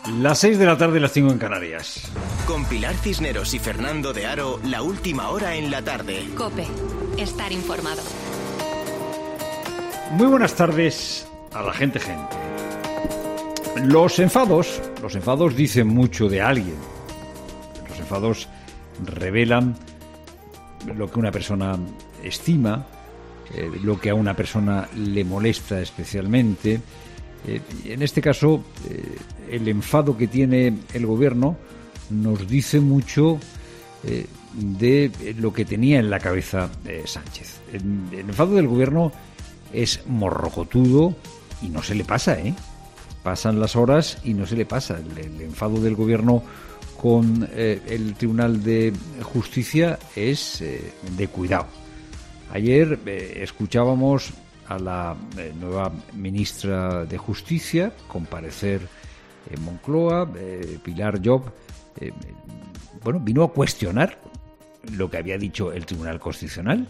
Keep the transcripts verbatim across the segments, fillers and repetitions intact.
Las seis de la tarde, las cinco en Canarias. Con Pilar Cisneros y Fernando de Aro, la última hora en la tarde. COPE. Estar informado. Muy buenas tardes a la gente gente. Los enfados, los enfados dicen mucho de alguien. Los enfados revelan lo que una persona estima, eh, lo que a una persona le molesta especialmente. Eh, en este caso, eh, el enfado que tiene el gobierno nos dice mucho eh, de lo que tenía en la cabeza eh, Sánchez. El, el enfado del gobierno es morrocotudo y no se le pasa, ¿eh? Pasan las horas y no se le pasa. El, el enfado del gobierno con eh, el Tribunal de Justicia es eh, de cuidado. Ayer eh, escuchábamos a la eh, nueva ministra de Justicia comparecer en Moncloa, eh, Pilar Llop, eh, bueno, vino a cuestionar lo que había dicho el Tribunal Constitucional.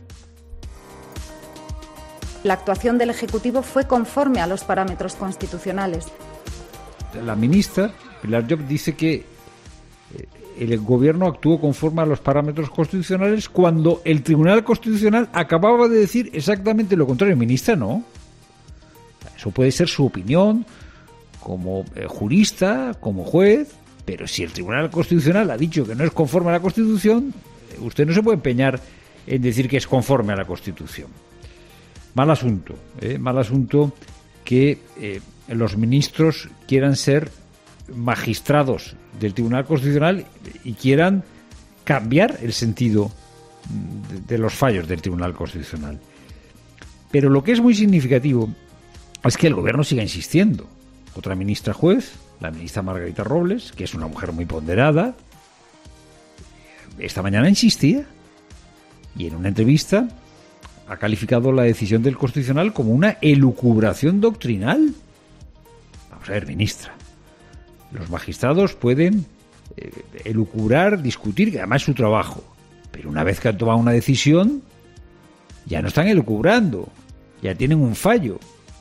La actuación del Ejecutivo fue conforme a los parámetros constitucionales. La ministra, Pilar Llop, dice que el gobierno actuó conforme a los parámetros constitucionales cuando el Tribunal Constitucional acababa de decir exactamente lo contrario. Ministra, no. Eso puede ser su opinión como eh, jurista, como juez, pero si el Tribunal Constitucional ha dicho que no es conforme a la Constitución, usted no se puede empeñar en decir que es conforme a la Constitución. Mal asunto, ¿eh? Mal asunto que eh, los ministros quieran ser magistrados del Tribunal Constitucional y quieran cambiar el sentido de, de los fallos del Tribunal Constitucional. Pero lo que es muy significativo es que el gobierno siga insistiendo. Otra ministra juez, la ministra Margarita Robles, que es una mujer muy ponderada, esta mañana insistía y en una entrevista ha calificado la decisión del Constitucional como una elucubración doctrinal. Vamos a ver, ministra. Los magistrados pueden eh, elucubrar, discutir, que además es su trabajo. Pero una vez que han tomado una decisión, ya no están elucubrando, ya tienen un fallo.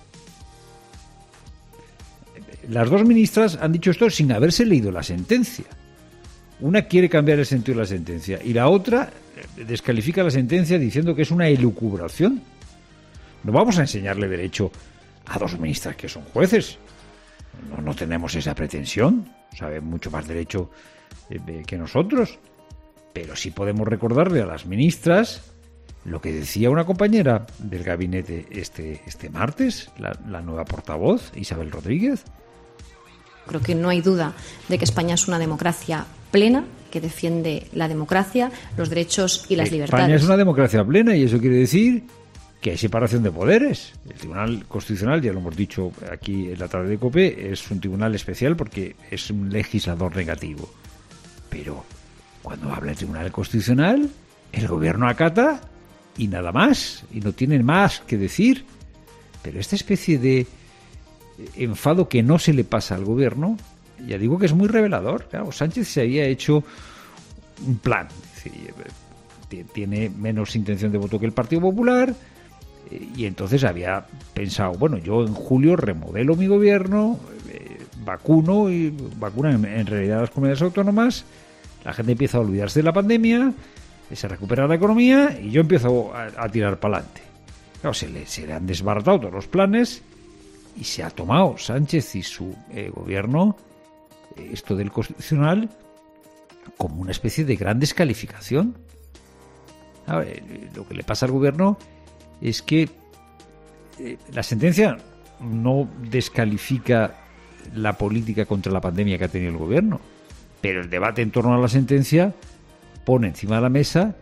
Las dos ministras han dicho esto sin haberse leído la sentencia. Una quiere cambiar el sentido de la sentencia y la otra descalifica la sentencia diciendo que es una elucubración. No vamos a enseñarle derecho a dos ministras que son jueces. No, no tenemos esa pretensión, saben mucho más derecho eh, que nosotros, pero sí podemos recordarle a las ministras lo que decía una compañera del gabinete este, este martes, la, la nueva portavoz, Isabel Rodríguez. Creo que no hay duda de que España es una democracia plena, que defiende la democracia, los derechos y las España libertades. España es una democracia plena y eso quiere decir que hay separación de poderes. El Tribunal Constitucional, ya lo hemos dicho aquí en la tarde de COPE, es un tribunal especial porque es un legislador negativo. Pero cuando habla el Tribunal Constitucional, el gobierno acata y nada más, y no tienen más que decir. Pero esta especie de enfado que no se le pasa al gobierno, ya digo que es muy revelador. Claro, Sánchez se había hecho un plan. Es decir, tiene menos intención de voto que el Partido Popular, y entonces había pensado, bueno, yo en julio remodelo mi gobierno, eh, vacuno y vacunan en realidad las comunidades autónomas, la gente empieza a olvidarse de la pandemia, se recupera la economía y yo empiezo a, a tirar para adelante. Claro, se le, se le han desbaratado todos los planes y se ha tomado Sánchez y su eh, gobierno eh, esto del Constitucional como una especie de gran descalificación. Ahora, eh, lo que le pasa al gobierno es que eh, la sentencia no descalifica la política contra la pandemia que ha tenido el gobierno, pero el debate en torno a la sentencia pone encima de la mesa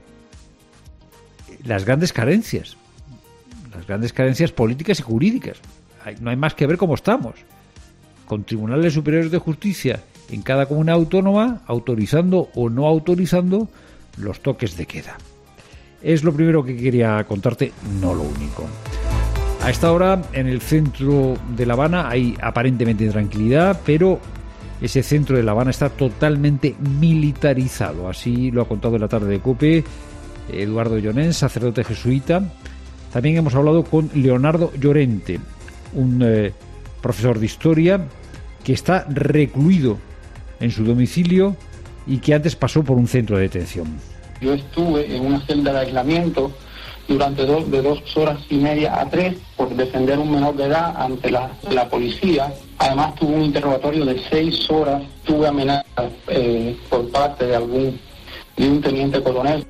las grandes carencias, las grandes carencias políticas y jurídicas. Hay, no hay más que ver cómo estamos, con tribunales superiores de justicia en cada comunidad autónoma autorizando o no autorizando los toques de queda. Es lo primero que quería contarte, no lo único. A esta hora, en el centro de La Habana hay aparentemente tranquilidad, pero ese centro de La Habana está totalmente militarizado. Así lo ha contado en la tarde de COPE Eduardo Llorens, sacerdote jesuita. También hemos hablado con Leonardo Llorente, un eh, profesor de historia que está recluido en su domicilio y que antes pasó por un centro de detención. Yo estuve en una celda de aislamiento durante dos, de dos horas y media a tres por defender a un menor de edad ante la, la policía. Además tuve un interrogatorio de seis horas, tuve amenazas eh, por parte de algún de un teniente coronel.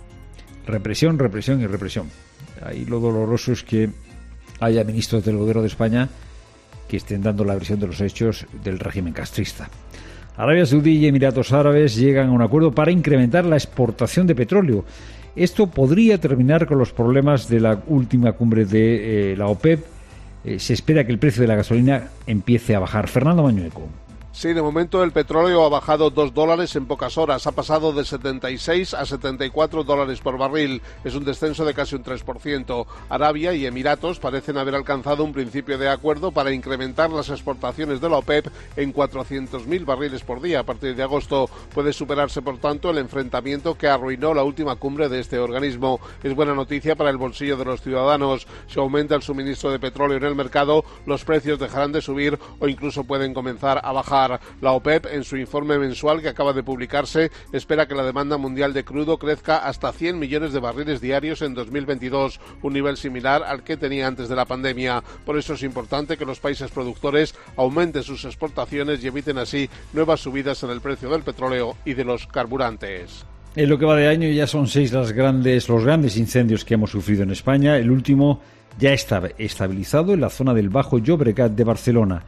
Represión, represión y represión. Ahí lo doloroso es que haya ministros del gobierno de España que estén dando la versión de los hechos del régimen castrista. Arabia Saudí y Emiratos Árabes llegan a un acuerdo para incrementar la exportación de petróleo. Esto podría terminar con los problemas de la última cumbre de eh, la OPEP. Eh, se espera que el precio de la gasolina empiece a bajar. Fernando Mañueco. Sí, de momento el petróleo ha bajado dos dólares en pocas horas. Ha pasado de setenta y seis a setenta y cuatro dólares por barril. Es un descenso de casi un tres por ciento. Arabia y Emiratos parecen haber alcanzado un principio de acuerdo para incrementar las exportaciones de la OPEP en cuatrocientos mil barriles por día. A partir de agosto puede superarse, por tanto, el enfrentamiento que arruinó la última cumbre de este organismo. Es buena noticia para el bolsillo de los ciudadanos. Si aumenta el suministro de petróleo en el mercado, los precios dejarán de subir o incluso pueden comenzar a bajar. La OPEP, en su informe mensual que acaba de publicarse, espera que la demanda mundial de crudo crezca hasta cien millones de barriles diarios en dos mil veintidós, un nivel similar al que tenía antes de la pandemia. Por eso es importante que los países productores aumenten sus exportaciones y eviten así nuevas subidas en el precio del petróleo y de los carburantes. En lo que va de año ya son seis las grandes, los grandes incendios que hemos sufrido en España. El último ya está estabilizado en la zona del Bajo Llobregat de Barcelona.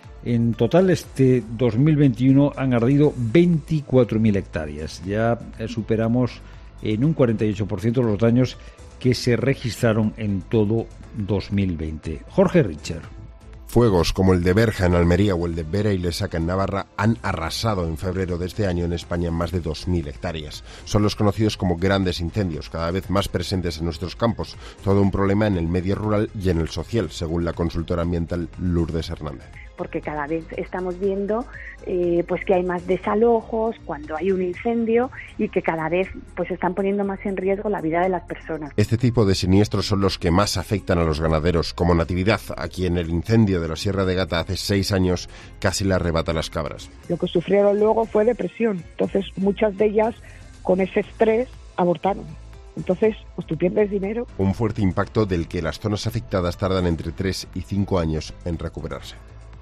En total, este dos mil veintiuno han ardido veinticuatro mil hectáreas. Ya superamos en un cuarenta y ocho por ciento los daños que se registraron en todo dos mil veinte. Jorge Richer. Fuegos como el de Berja en Almería o el de Vera y Lesaca en Navarra han arrasado en febrero de este año en España en más de dos mil hectáreas. Son los conocidos como grandes incendios, cada vez más presentes en nuestros campos. Todo un problema en el medio rural y en el social, según la consultora ambiental Lourdes Hernández. Porque cada vez estamos viendo eh, pues que hay más desalojos cuando hay un incendio y que cada vez pues están poniendo más en riesgo la vida de las personas. Este tipo de siniestros son los que más afectan a los ganaderos, como Natividad, a quien el incendio de la Sierra de Gata hace seis años casi le arrebata las cabras. Lo que sufrieron luego fue depresión, entonces muchas de ellas con ese estrés abortaron. Entonces, pues tú pierdes dinero. Un fuerte impacto del que las zonas afectadas tardan entre tres y cinco años en recuperarse.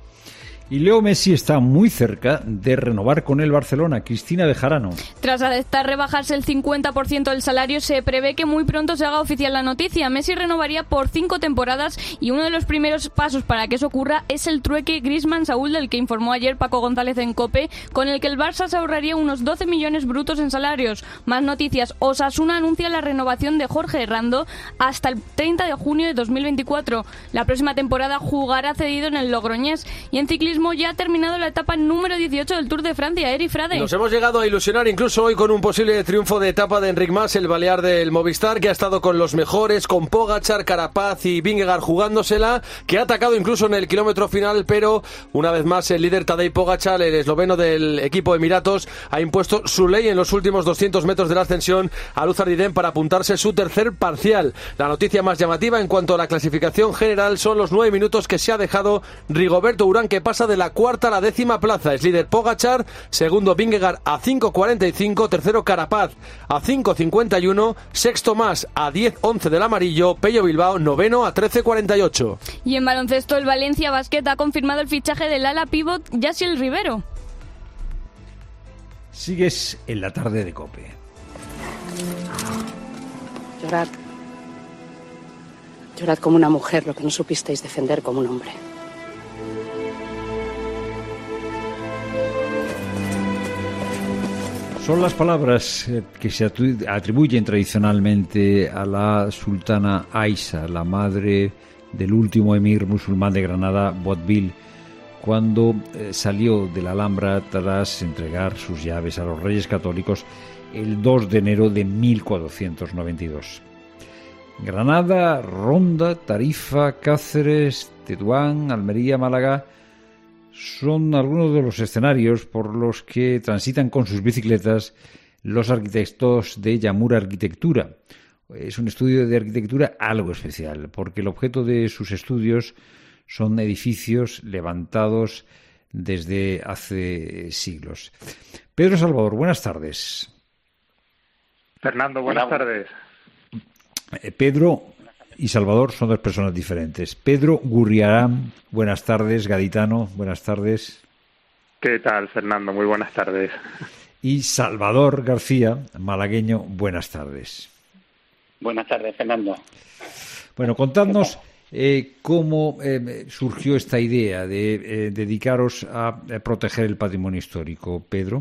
Y Leo Messi está muy cerca de renovar con el Barcelona. Cristina Bejarano. Tras aceptar rebajarse el cincuenta por ciento del salario, se prevé que muy pronto se haga oficial la noticia. Messi renovaría por cinco temporadas y uno de los primeros pasos para que eso ocurra es el trueque Griezmann-Saúl, del que informó ayer Paco González en COPE, con el que el Barça se ahorraría unos doce millones brutos en salarios. Más noticias. Osasuna anuncia la renovación de Jorge Herrando hasta el treinta de junio de dos mil veinticuatro. La próxima temporada jugará cedido en el Logroñés. Y en ciclismo ya ha terminado la etapa número dieciocho del Tour de Francia. Eri Frade. Nos hemos llegado a ilusionar incluso hoy con un posible triunfo de etapa de Enric Mas, el balear del Movistar, que ha estado con los mejores, con Pogačar, Carapaz y Vingegaard jugándosela, que ha atacado incluso en el kilómetro final, pero una vez más el líder Tadej Pogačar, el esloveno del equipo Emiratos, ha impuesto su ley en los últimos doscientos metros de la ascensión a Luz Ardiden para apuntarse su tercer parcial. La noticia más llamativa en cuanto a la clasificación general son los nueve minutos que se ha dejado Rigoberto Urán, que pasa de la cuarta a la décima plaza. Es líder Pogačar, segundo Vingegaard a cinco cuarenta y cinco, tercero Carapaz a cinco cincuenta y uno, sexto Mas a diez once del amarillo, Pello Bilbao noveno a trece cuarenta y ocho. Y en baloncesto, el Valencia Basket ha confirmado el fichaje del ala pívot Yassiel Rivero. Sigues en la tarde de COPE. Llorad. Llorad como una mujer lo que no supisteis defender como un hombre. Son las palabras que se atribuyen tradicionalmente a la sultana Aisha, la madre del último emir musulmán de Granada, Boabdil, cuando salió de la Alhambra tras entregar sus llaves a los Reyes Católicos el dos de enero de mil cuatrocientos noventa y dos. Granada, Ronda, Tarifa, Cáceres, Tetuán, Almería, Málaga son algunos de los escenarios por los que transitan con sus bicicletas los arquitectos de Yamura Arquitectura. Es un estudio de arquitectura algo especial, porque el objeto de sus estudios son edificios levantados desde hace siglos. Pedro Salvador, buenas tardes. Fernando, buenas tardes. Pedro y Salvador son dos personas diferentes. Pedro Gurriarán, buenas tardes. Gaditano, buenas tardes. ¿Qué tal, Fernando? Muy buenas tardes. Y Salvador García, malagueño, buenas tardes. Buenas tardes, Fernando. Bueno, contadnos eh, cómo eh, surgió esta idea de eh, dedicaros a, a proteger el patrimonio histórico, Pedro.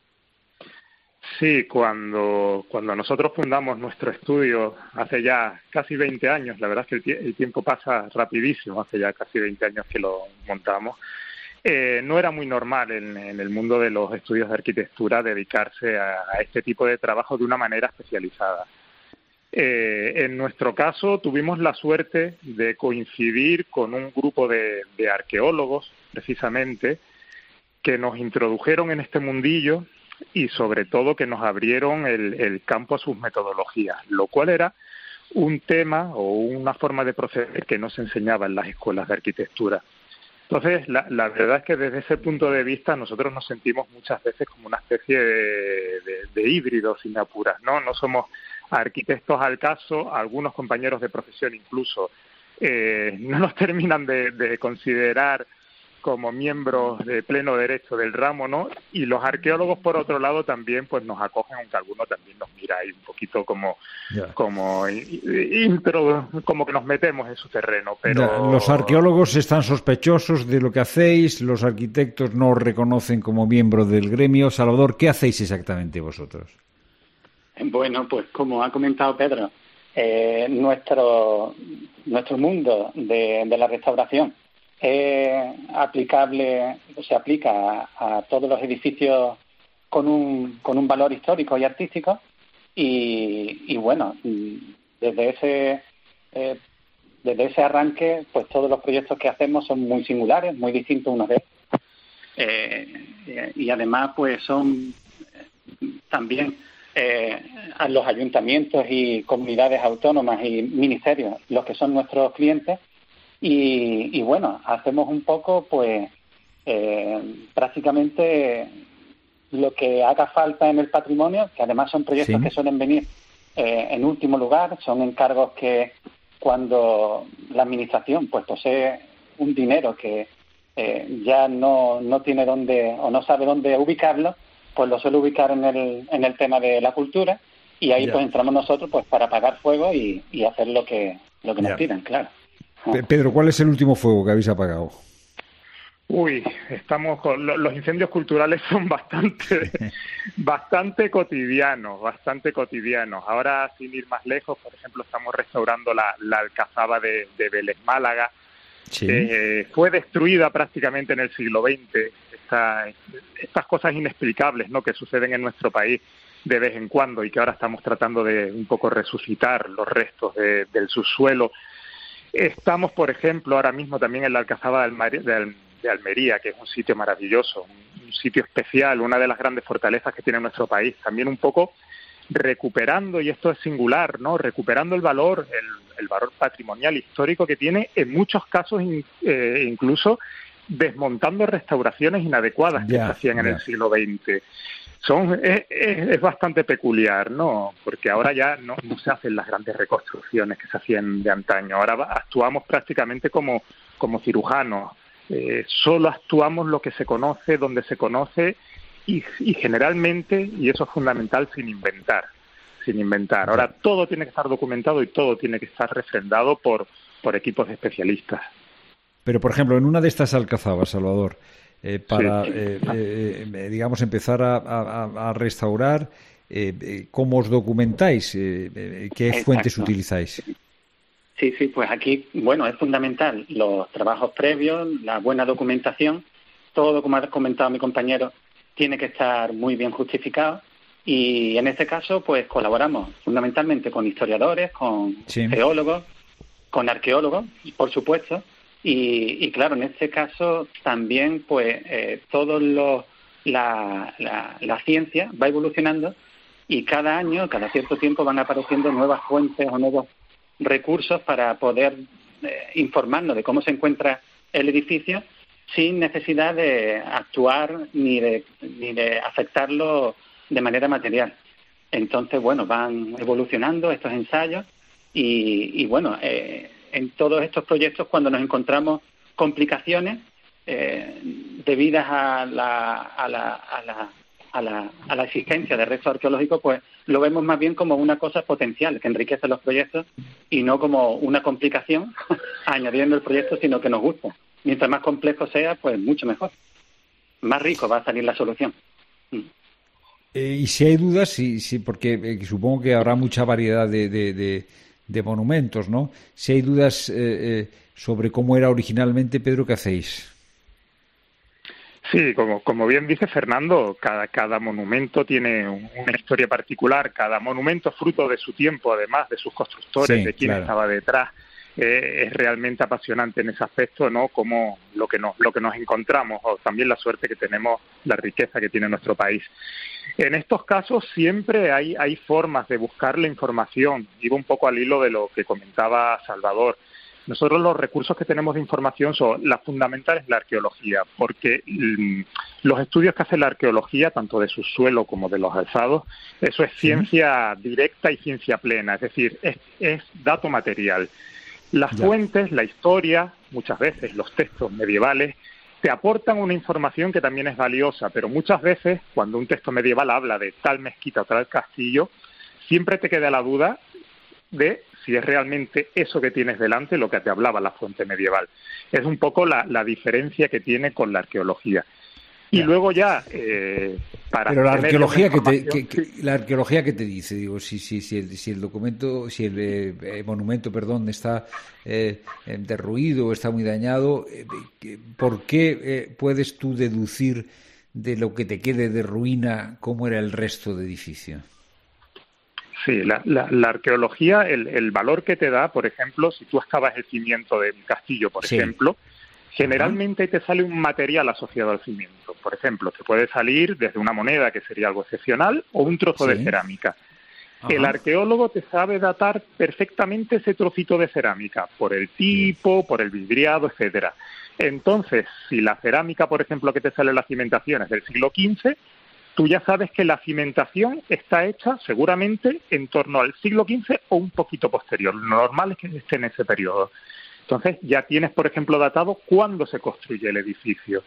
Sí, cuando, cuando nosotros fundamos nuestro estudio hace ya casi veinte años, la verdad es que el, tie- el tiempo pasa rapidísimo, hace ya casi veinte años que lo montamos, eh, no era muy normal en, en el mundo de los estudios de arquitectura dedicarse a, a este tipo de trabajo de una manera especializada. Eh, en nuestro caso tuvimos la suerte de coincidir con un grupo de, de arqueólogos, precisamente, que nos introdujeron en este mundillo y sobre todo que nos abrieron el, el campo a sus metodologías, lo cual era un tema o una forma de proceder que no se enseñaba en las escuelas de arquitectura. Entonces, la, la verdad es que desde ese punto de vista nosotros nos sentimos muchas veces como una especie de, de, de híbridos sin apuras, ¿no? No somos arquitectos al caso, algunos compañeros de profesión incluso eh, no nos terminan de, de considerar como miembros de pleno derecho del ramo, ¿no? Y los arqueólogos, por otro lado, también pues nos acogen, aunque alguno también nos mira ahí un poquito como yeah. como intro, como que nos metemos en su terreno. Pero yeah. Los arqueólogos están sospechosos de lo que hacéis, los arquitectos no os reconocen como miembro del gremio. Salvador, ¿qué hacéis exactamente vosotros? Bueno, pues como ha comentado Pedro, eh, nuestro nuestro mundo de, de la restauración es aplicable, se aplica a, a todos los edificios con un con un valor histórico y artístico y, y bueno, desde ese eh, desde ese arranque, pues todos los proyectos que hacemos son muy singulares, muy distintos unos de otros eh, y además pues son también eh, a los ayuntamientos y comunidades autónomas y ministerios los que son nuestros clientes. Y, y bueno, hacemos un poco, pues, eh, prácticamente lo que haga falta en el patrimonio, que además son proyectos sí. que suelen venir eh, en último lugar, son encargos que cuando la administración pues posee un dinero que eh, ya no, no tiene dónde o no sabe dónde ubicarlo, pues lo suele ubicar en el, en el tema de la cultura y ahí ya. pues entramos nosotros pues para apagar fuego y, y hacer lo que, lo que nos pidan, claro. Pedro, ¿cuál es el último fuego que habéis apagado? Uy, estamos con los incendios culturales son bastante, bastante cotidianos, bastante cotidianos. Ahora, sin ir más lejos, por ejemplo, estamos restaurando la, la Alcazaba de, de Vélez Málaga, sí. que eh, fue destruida prácticamente en el siglo veinte. Esta, estas cosas inexplicables, ¿no?, que suceden en nuestro país de vez en cuando y que ahora estamos tratando de un poco resucitar los restos de, del subsuelo. Estamos, por ejemplo, ahora mismo también en la Alcazaba de Almería, que es un sitio maravilloso, un sitio especial, una de las grandes fortalezas que tiene nuestro país. También un poco recuperando, y esto es singular, ¿no?, recuperando el valor, el, el valor patrimonial histórico que tiene, en muchos casos in, eh, incluso desmontando restauraciones inadecuadas que yeah, se hacían yeah. en el siglo veinte. Son, es, es, es bastante peculiar, ¿no? Porque ahora ya no, no se hacen las grandes reconstrucciones que se hacían de antaño. Ahora actuamos prácticamente como, como cirujanos. Eh, solo actuamos lo que se conoce, donde se conoce y, y generalmente, y eso es fundamental, sin inventar. Sin inventar. Ahora todo tiene que estar documentado y todo tiene que estar refrendado por, por equipos de especialistas. Pero, por ejemplo, en una de estas alcazabas, Salvador, Eh, para, sí. eh, eh, digamos, empezar a, a, a restaurar, eh, ¿cómo os documentáis? Eh, ¿Qué Exacto. fuentes utilizáis? Sí, sí, pues aquí, bueno, es fundamental los trabajos previos, la buena documentación, todo, como ha comentado mi compañero, tiene que estar muy bien justificado y en este caso, pues colaboramos fundamentalmente con historiadores, con sí. geólogos, con arqueólogos, por supuesto. Y, y claro, en este caso también pues eh, todo lo, la, la, la ciencia va evolucionando y cada año, cada cierto tiempo van apareciendo nuevas fuentes o nuevos recursos para poder eh, informarnos de cómo se encuentra el edificio sin necesidad de actuar ni de, ni de afectarlo de manera material. Entonces, bueno, van evolucionando estos ensayos y, y bueno, eh, en todos estos proyectos, cuando nos encontramos complicaciones eh, debidas a la, a la, a la A la, a la existencia de restos arqueológicos, pues lo vemos más bien como una cosa potencial que enriquece los proyectos y no como una complicación añadiendo el proyecto, sino que nos gusta. Mientras más complejo sea, pues mucho mejor. Más rico va a salir la solución. Eh, y si hay dudas, sí, sí, porque eh, supongo que habrá mucha variedad de, de, de, de monumentos, ¿no? Si hay dudas eh, eh, sobre cómo era originalmente, Pedro, ¿qué hacéis? Sí, como, como bien dice Fernando, cada, cada monumento tiene una historia particular, cada monumento es fruto de su tiempo, además de sus constructores, sí, de quién claro. estaba detrás. Eh, es realmente apasionante en ese aspecto, ¿no? Como lo que nos, lo que nos encontramos, o también la suerte que tenemos, la riqueza que tiene nuestro país. En estos casos siempre hay, hay formas de buscar la información. Iba un poco al hilo de lo que comentaba Salvador. Nosotros los recursos que tenemos de información son las fundamentales, la arqueología, porque mmm, los estudios que hace la arqueología, tanto de subsuelo como de los alzados, eso es ciencia sí. directa y ciencia plena, es decir, es, es dato material. Las ya. fuentes, la historia, muchas veces los textos medievales, te aportan una información que también es valiosa, pero muchas veces, cuando un texto medieval habla de tal mezquita o tal castillo, siempre te queda la duda de si es realmente eso que tienes delante lo que te hablaba la fuente medieval. Es un poco la, la diferencia que tiene con la arqueología. Y ya. luego ya, eh, para... Pero la arqueología que te, que, que, la arqueología que te dice, digo, si, si, si, el, si el documento, si el eh, monumento, perdón, está eh, derruido, está muy dañado, eh, ¿por qué eh, puedes tú deducir de lo que te quede de ruina cómo era el resto de edificio? Sí, la, la, la arqueología, el, el valor que te da, por ejemplo, si tú excavas el cimiento de un castillo, por sí. ejemplo, generalmente te sale un material asociado al cimiento. Por ejemplo, te puede salir desde una moneda, que sería algo excepcional, o un trozo sí. de cerámica. Ajá. El arqueólogo te sabe datar perfectamente ese trocito de cerámica, por el tipo, por el vidriado, etcétera. Entonces, si la cerámica, por ejemplo, que te sale en la cimentación es del siglo quince, tú ya sabes que la cimentación está hecha seguramente en torno al siglo quince o un poquito posterior. Lo normal es que esté en ese periodo. Entonces ya tienes, por ejemplo, datado cuándo se construye el edificio.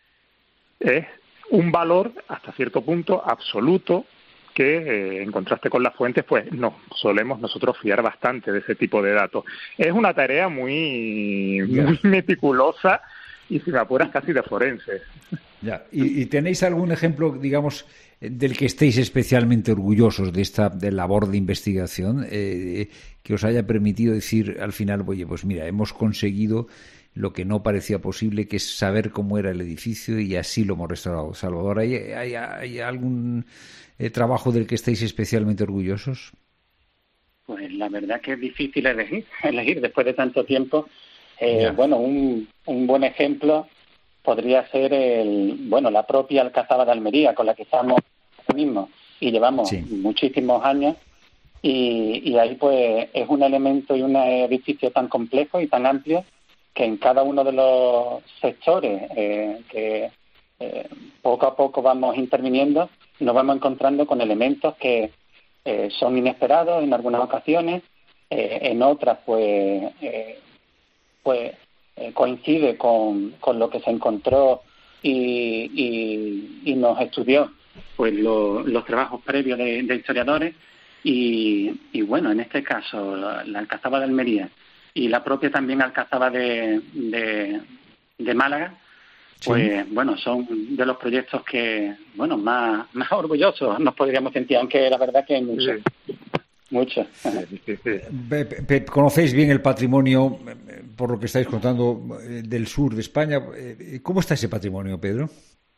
Es un valor, hasta cierto punto, absoluto, que eh, en contraste con las fuentes, pues nos solemos nosotros fiar bastante de ese tipo de datos. Es una tarea muy, muy meticulosa y, si me apuras, casi de forense. Ya. ¿Y, y tenéis algún ejemplo, digamos, del que estéis especialmente orgullosos de esta de labor de investigación, eh, que os haya permitido decir al final, oye, pues mira, hemos conseguido lo que no parecía posible, que es saber cómo era el edificio y así lo hemos restaurado? Salvador, ¿hay, hay, hay algún eh, trabajo del que estéis especialmente orgullosos? Pues la verdad que es difícil elegir, elegir después de tanto tiempo. Eh, bueno, un, un buen ejemplo podría ser el, bueno, la propia Alcazaba de Almería, con la que estamos ahora mismo y llevamos sí. muchísimos años, y, y ahí pues es un elemento y un edificio tan complejo y tan amplio que en cada uno de los sectores eh, que eh, poco a poco vamos interviniendo, nos vamos encontrando con elementos que eh, son inesperados en algunas ocasiones, eh, en otras pues eh, pues eh, coincide con, con lo que se encontró y, y, y nos estudió pues lo, los trabajos previos de, de historiadores y, y bueno, en este caso la, la Alcazaba de Almería y la propia también Alcazaba de, de, de Málaga, pues sí. bueno, son de los proyectos que, bueno, más, más orgullosos nos podríamos sentir, aunque la verdad que hay muchos. Sí. Mucho. Conocéis bien el patrimonio, por lo que estáis contando, del sur de España. ¿Cómo está ese patrimonio, Pedro?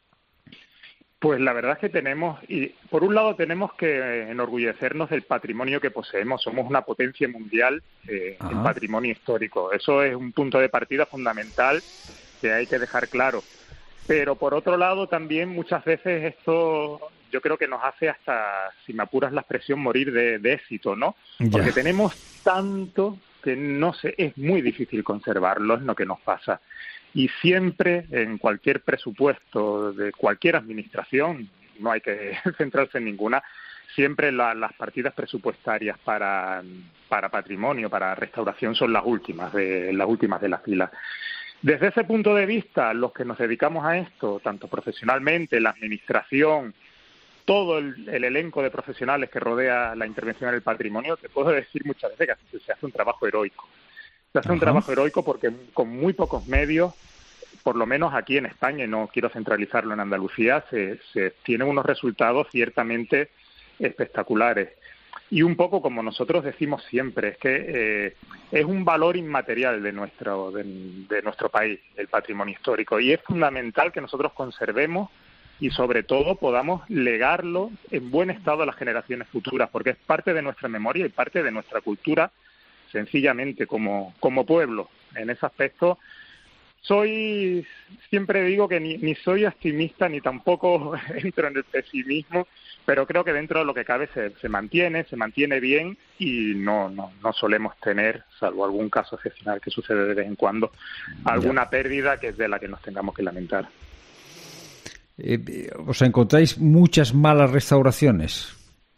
Pues la verdad es que tenemos, y por un lado tenemos que enorgullecernos del patrimonio que poseemos. Somos una potencia mundial eh, en patrimonio histórico. Eso es un punto de partida fundamental que hay que dejar claro. Pero por otro lado también muchas veces esto yo creo que nos hace hasta, si me apuras la expresión, morir de, de éxito, ¿no? Porque ya. tenemos tanto que no sé, es muy difícil conservarlo, es lo que nos pasa. Y siempre, en cualquier presupuesto de cualquier administración, no hay que centrarse en ninguna, siempre la, las partidas presupuestarias para, para patrimonio, para restauración, son las últimas de las últimas de la fila. Desde ese punto de vista, los que nos dedicamos a esto, tanto profesionalmente, la administración, todo el, el elenco de profesionales que rodea la intervención en el patrimonio, te puedo decir muchas veces que se hace un trabajo heroico. Se hace Ajá. un trabajo heroico porque con muy pocos medios, por lo menos aquí en España, y no quiero centralizarlo en Andalucía, se, se tienen unos resultados ciertamente espectaculares. Y un poco como nosotros decimos siempre, es que eh, es un valor inmaterial de nuestro, de, de nuestro país, el patrimonio histórico, y es fundamental que nosotros conservemos y sobre todo podamos legarlo en buen estado a las generaciones futuras, porque es parte de nuestra memoria y parte de nuestra cultura, sencillamente como, como pueblo. En ese aspecto soy, siempre digo que ni, ni soy optimista ni tampoco entro en el pesimismo, pero creo que dentro de lo que cabe se, se mantiene, se mantiene bien y no, no, no solemos tener, salvo algún caso excepcional que sucede de vez en cuando, alguna ya. pérdida que es de la que nos tengamos que lamentar. Eh, ¿Os encontráis muchas malas restauraciones?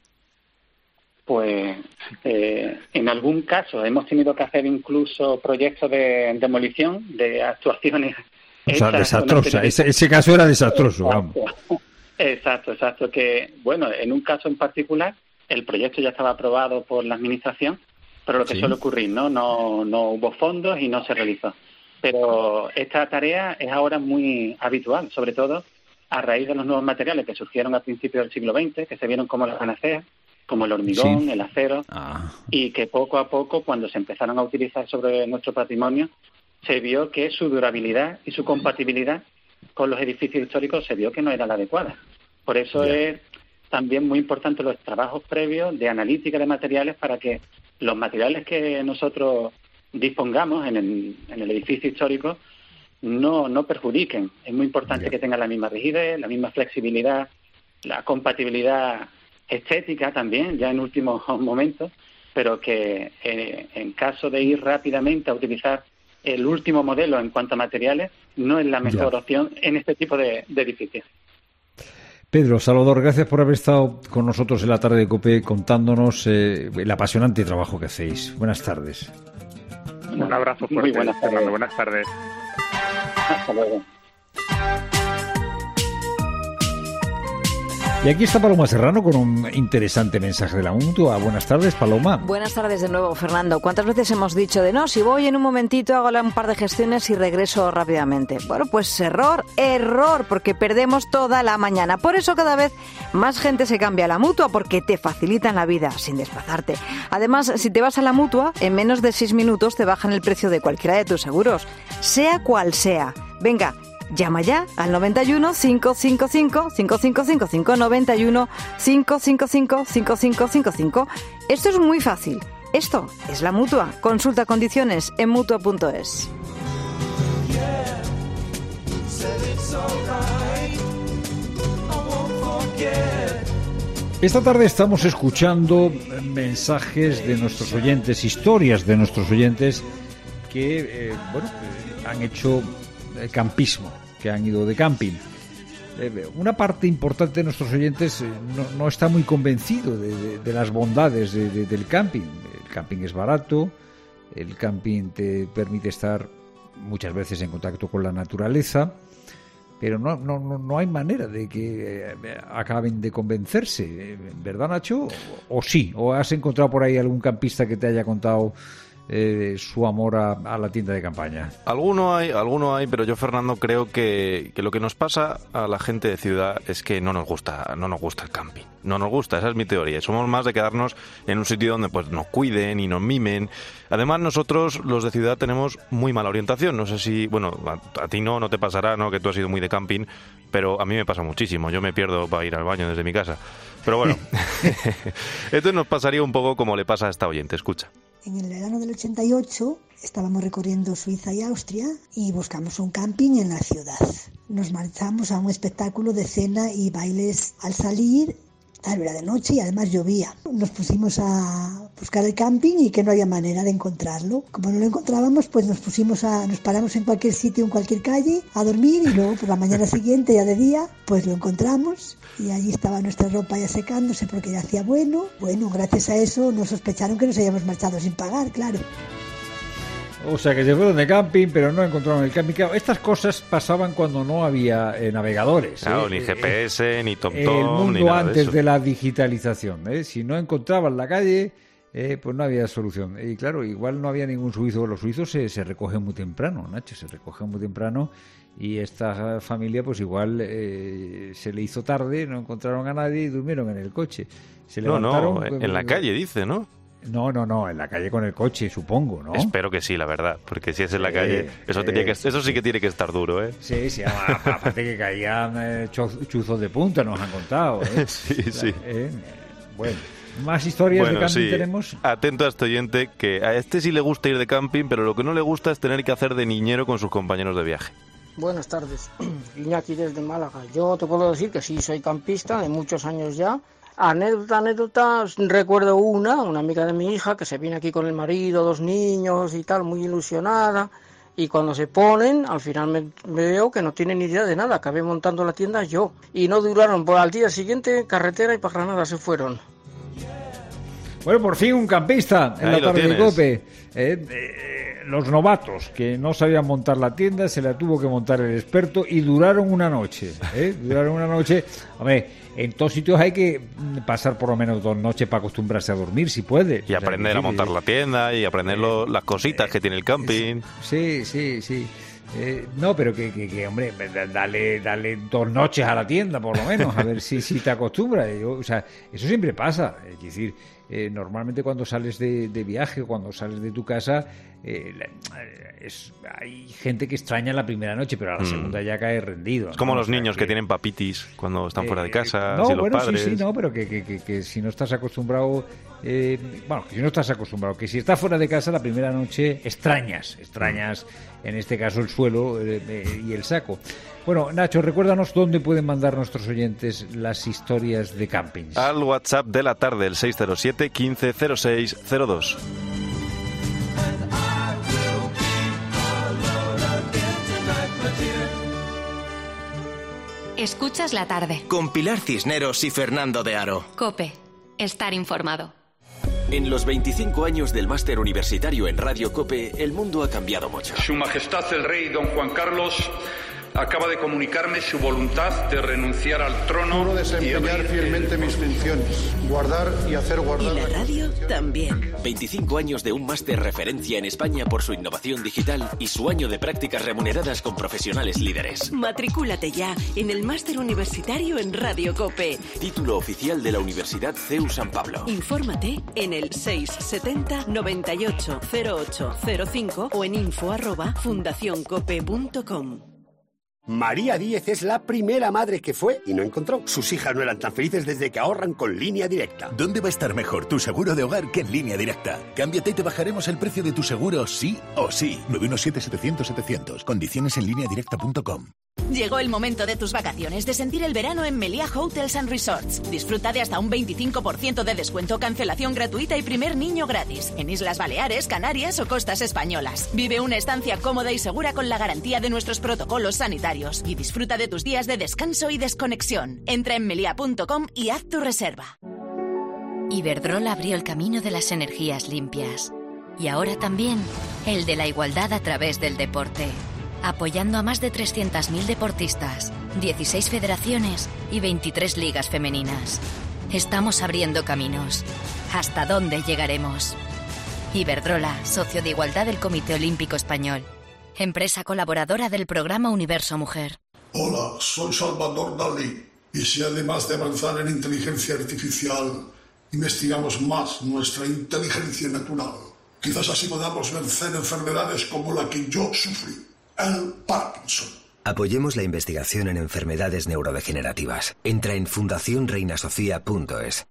Pues eh, en algún caso hemos tenido que hacer incluso proyectos de demolición, de actuaciones. O sea, desastrosa. Ese, ese caso era desastroso, exacto. vamos. Exacto, exacto. Que, bueno, en un caso en particular, el proyecto ya estaba aprobado por la administración, pero lo que sí. suele ocurrir, ¿no? No, no hubo fondos y no se realizó. Pero esta tarea es ahora muy habitual, sobre todo a raíz de los nuevos materiales que surgieron a principios del siglo veinte, que se vieron como la panacea, como el hormigón, sí. el acero, ah. y que poco a poco, cuando se empezaron a utilizar sobre nuestro patrimonio, se vio que su durabilidad y su compatibilidad con los edificios históricos se vio que no era la adecuada. Por eso yeah. es también muy importante los trabajos previos de analítica de materiales para que los materiales que nosotros dispongamos en el, en el edificio histórico no, no perjudiquen. Es muy importante yeah. que tengan la misma rigidez, la misma flexibilidad, la compatibilidad estética también, ya en últimos momentos, pero que eh, en caso de ir rápidamente a utilizar el último modelo en cuanto a materiales, no es la mejor ya. opción en este tipo de, de edificios. Pedro Salvador, gracias por haber estado con nosotros en la tarde de COPE contándonos eh, el apasionante trabajo que hacéis. Buenas tardes. Un abrazo fuerte. Muy buenas tardes. Fernando. Buenas tardes. Hasta luego. Y aquí está Paloma Serrano con un interesante mensaje de la Mutua. Buenas tardes, Paloma. Buenas tardes de nuevo, Fernando. ¿Cuántas veces hemos dicho de no, si voy en un momentito, hago un par de gestiones y regreso rápidamente? Bueno, pues error, error, porque perdemos toda la mañana. Por eso cada vez más gente se cambia a la Mutua, porque te facilitan la vida sin desplazarte. Además, si te vas a la Mutua, en menos de seis minutos te bajan el precio de cualquiera de tus seguros, sea cual sea. Venga, llama ya al noventa y uno, cinco cinco cinco, cinco cinco cinco cinco, noventa y uno, cinco cinco cinco, cinco cinco cinco cinco. Esto es muy fácil. Esto es la Mutua. Consulta condiciones en mutua punto es. Esta tarde estamos escuchando mensajes de nuestros oyentes, historias de nuestros oyentes que, eh, bueno, eh, han hecho eh, campismo, que han ido de camping. Eh, una parte importante de nuestros oyentes eh, no, no está muy convencido de, de, de las bondades de, de, del camping. El camping es barato, el camping te permite estar muchas veces en contacto con la naturaleza, pero no, no, no hay manera de que eh, acaben de convencerse, ¿verdad, Nacho? ¿O, o sí? ¿O has encontrado por ahí algún campista que te haya contado eh, su amor a, a la tienda de campaña? Alguno hay, alguno hay, pero yo, Fernando, creo que, que lo que nos pasa a la gente de ciudad es que no nos gusta, no nos gusta el camping. No nos gusta, esa es mi teoría. Somos más de quedarnos en un sitio donde pues nos cuiden y nos mimen. Además, nosotros, los de ciudad, tenemos muy mala orientación. No sé si, bueno, a, a ti no, no te pasará, ¿no? Que tú has ido muy de camping, pero a mí me pasa muchísimo. Yo me pierdo para ir al baño desde mi casa. Pero bueno, esto nos pasaría un poco como le pasa a esta oyente. Escucha. En el verano del ochenta y ocho estábamos recorriendo Suiza y Austria y buscamos un camping en la ciudad. Nos marchamos a un espectáculo de cena y bailes al salir. Claro, era de noche y además llovía. Nos pusimos a, buscar el camping y que no había manera de encontrarlo. Como no lo encontrábamos, pues nos pusimos a, nos paramos en cualquier sitio, en cualquier calle, a dormir, y luego por la mañana siguiente, ya de día, pues lo encontramos y allí estaba nuestra ropa ya secándose porque ya hacía bueno. Bueno, gracias a eso no sospecharon que nos habíamos marchado sin pagar, claro. O sea, que se fueron de camping, pero no encontraron el camping. Claro, estas cosas pasaban cuando no había eh, navegadores. Claro, ¿eh? ni G P S, eh, ni TomTom, el mundo ni nada antes de, eso. de la digitalización. ¿eh? Si no encontraban la calle, eh, pues no había solución. Y claro, igual no había ningún suizo. Los suizos se, se recogen muy temprano, Nacho, se recogen muy temprano. Y esta familia, pues igual eh, se le hizo tarde, no encontraron a nadie y durmieron en el coche. Se no, levantaron, no, en la calle dice, ¿no? No, no, no, en la calle con el coche, supongo, ¿no? Espero que sí, la verdad, porque si es en la Sí, calle, eso sí, tenía que, eso sí que tiene que estar duro, ¿eh? Sí, sí, aparte que caían eh, chuzos de punta, nos han contado, ¿eh? Sí, sí. Eh, bueno, más historias Bueno, de camping sí. tenemos. Atento a este oyente, que a este sí le gusta ir de camping, pero lo que no le gusta es tener que hacer de niñero con sus compañeros de viaje. Buenas tardes, Iñaki desde Málaga. Yo te puedo decir que sí, soy campista de muchos años ya. Anécdota, anécdota, recuerdo una, una amiga de mi hija que se viene aquí con el marido, dos niños y tal, muy ilusionada, y cuando se ponen, al final me veo que no tienen ni idea de nada, acabé montando la tienda yo, y no duraron, por al día siguiente, carretera y para Granada se fueron. Bueno, por fin un campista en Ahí la lo tarde de tienes. COPE. Eh, eh, los novatos que no sabían montar la tienda, se la tuvo que montar el experto y duraron una noche. ¿eh? Duraron una noche. Hombre, en todos sitios hay que pasar por lo menos dos noches para acostumbrarse a dormir, si puede. Y aprender a montar la tienda y aprender lo- las cositas que tiene el camping. Sí, sí, sí. Eh, no, pero que, que, que, hombre, dale, dale dos noches a la tienda, por lo menos, a ver si, si te acostumbras. Yo, o sea, eso siempre pasa. Es decir, eh, normalmente cuando sales de, de viaje, cuando sales de tu casa, eh, la- es, hay gente que extraña la primera noche, pero a la Mm. segunda ya cae rendido. Es como ¿no? los O sea, niños que tienen papitis cuando están fuera de Eh, casa, no, si los bueno, padres. sí, sí, no, pero que, que, que, que si no estás acostumbrado, eh, bueno, que si no estás acostumbrado, que si estás fuera de casa la primera noche extrañas, extrañas en este caso el suelo eh, eh, y el saco. Bueno, Nacho, recuérdanos dónde pueden mandar nuestros oyentes las historias de campings. Al WhatsApp de la tarde, el seis cero siete, quince cero seis cero dos. Escuchas la tarde. Con Pilar Cisneros y Fernando de Aro. COPE. Estar informado. En los veinticinco años del máster universitario en Radio COPE, el mundo ha cambiado mucho. Su Majestad el Rey Don Juan Carlos acaba de comunicarme su voluntad de renunciar al trono. Juro desempeñar fielmente mis funciones, guardar y hacer guardar. Y la radio también. veinticinco años de un máster referencia en España por su innovación digital y su año de prácticas remuneradas con profesionales líderes. Matricúlate ya en el máster universitario en Radio COPE. Título oficial de la Universidad C E U San Pablo. Infórmate en el seis setenta noventa y ocho cero ocho cero cinco o en info arroba fundacioncope punto com. María Díez es la primera madre que fue y no encontró. Sus hijas no eran tan felices desde que ahorran con Línea Directa. ¿Dónde va a estar mejor tu seguro de hogar que en Línea Directa? Cámbiate y te bajaremos el precio de tu seguro sí o sí. nueve uno siete, setecientos, setecientos. Condiciones en línea directa punto com. Llegó el momento de tus vacaciones, de sentir el verano en Meliá Hotels and Resorts. Disfruta de hasta un veinticinco por ciento de descuento, cancelación gratuita y primer niño gratis. En Islas Baleares, Canarias o costas españolas. Vive una estancia cómoda y segura con la garantía de nuestros protocolos sanitarios. Y disfruta de tus días de descanso y desconexión. Entra en meliá punto com y haz tu reserva. Iberdrola abrió el camino de las energías limpias. Y ahora también el de la igualdad a través del deporte. Apoyando a más de trescientos mil deportistas, dieciséis federaciones y veintitrés ligas femeninas. Estamos abriendo caminos. ¿Hasta dónde llegaremos? Iberdrola, socio de igualdad del Comité Olímpico Español. Empresa colaboradora del programa Universo Mujer. Hola, soy Salvador Dalí. Y si además de avanzar en inteligencia artificial, investigamos más nuestra inteligencia natural, quizás así podamos vencer enfermedades como la que yo sufrí. El Parkinson. Apoyemos la investigación en enfermedades neurodegenerativas. Entra en fundación reina sofía punto es.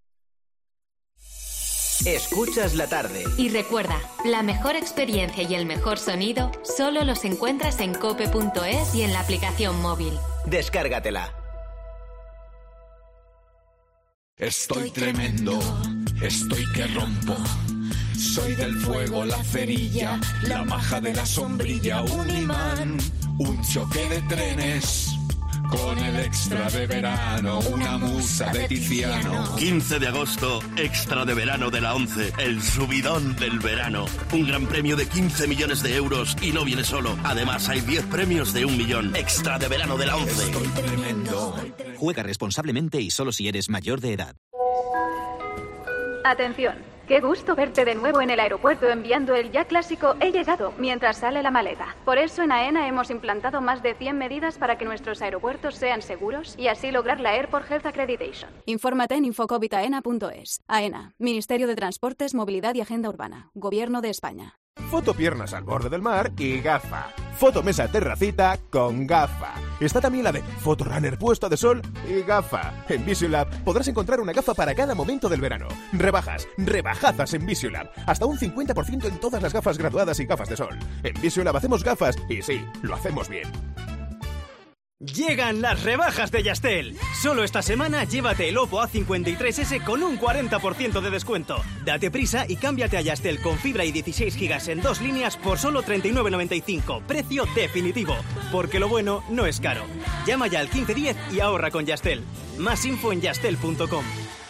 Escuchas la tarde. Y recuerda, la mejor experiencia y el mejor sonido solo los encuentras en cope punto es y en la aplicación móvil. Descárgatela. Estoy tremendo estoy que rompo. Soy del fuego, la cerilla, la maja de la sombrilla, un imán, un choque de trenes. Con el extra de verano, una musa de Tiziano. quince de agosto, extra de verano de la ONCE, el subidón del verano. Un gran premio de quince millones de euros y no viene solo. Además, hay diez premios de un millón. Extra de verano de la ONCE. Estoy tremendo. Juega responsablemente y solo si eres mayor de edad. Atención. Qué gusto verte de nuevo en el aeropuerto enviando el ya clásico "he llegado" mientras sale la maleta. Por eso en AENA hemos implantado más de cien medidas para que nuestros aeropuertos sean seguros y así lograr la Airport Health Accreditation. Infórmate en infocovid aena punto es. AENA, Ministerio de Transportes, Movilidad y Agenda Urbana, Gobierno de España. Foto piernas al borde del mar y gafa. Foto mesa terracita con gafa. Está también la de Foto runner puesta de sol y gafa. En Visiolab podrás encontrar una gafa para cada momento del verano. Rebajas, rebajazas en Visiolab. Hasta un cincuenta por ciento en todas las gafas graduadas y gafas de sol. En Visiolab hacemos gafas y sí, lo hacemos bien. Llegan las rebajas de Yastel. Solo esta semana llévate el Oppo A cincuenta y tres ese con un cuarenta por ciento de descuento. Date prisa y cámbiate a Yastel con fibra y dieciséis gigas en dos líneas por solo treinta y nueve noventa y cinco. Precio definitivo. Porque lo bueno no es caro. Llama ya al quince diez y ahorra con Yastel. Más info en yastel punto com.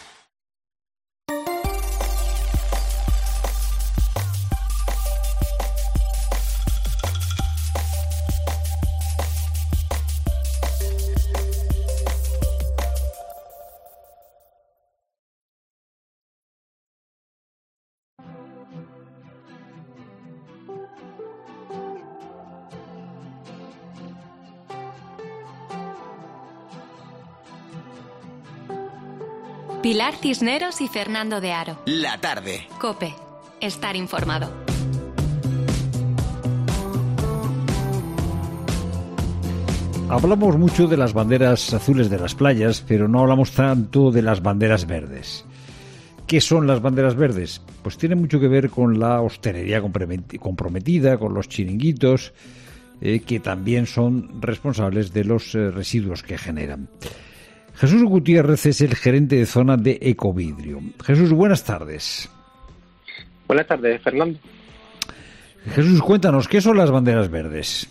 Pilar Cisneros y Fernando de Aro. La tarde. COPE. Estar informado. Hablamos mucho de las banderas azules de las playas, pero no hablamos tanto de las banderas verdes. ¿Qué son las banderas verdes? Pues tiene mucho que ver con la hostelería comprometida, con los chiringuitos, eh, que también son responsables de los eh, residuos que generan. Jesús Gutiérrez es el gerente de zona de Ecovidrio. Jesús, buenas tardes. Buenas tardes, Fernando. Jesús, cuéntanos, ¿qué son las banderas verdes?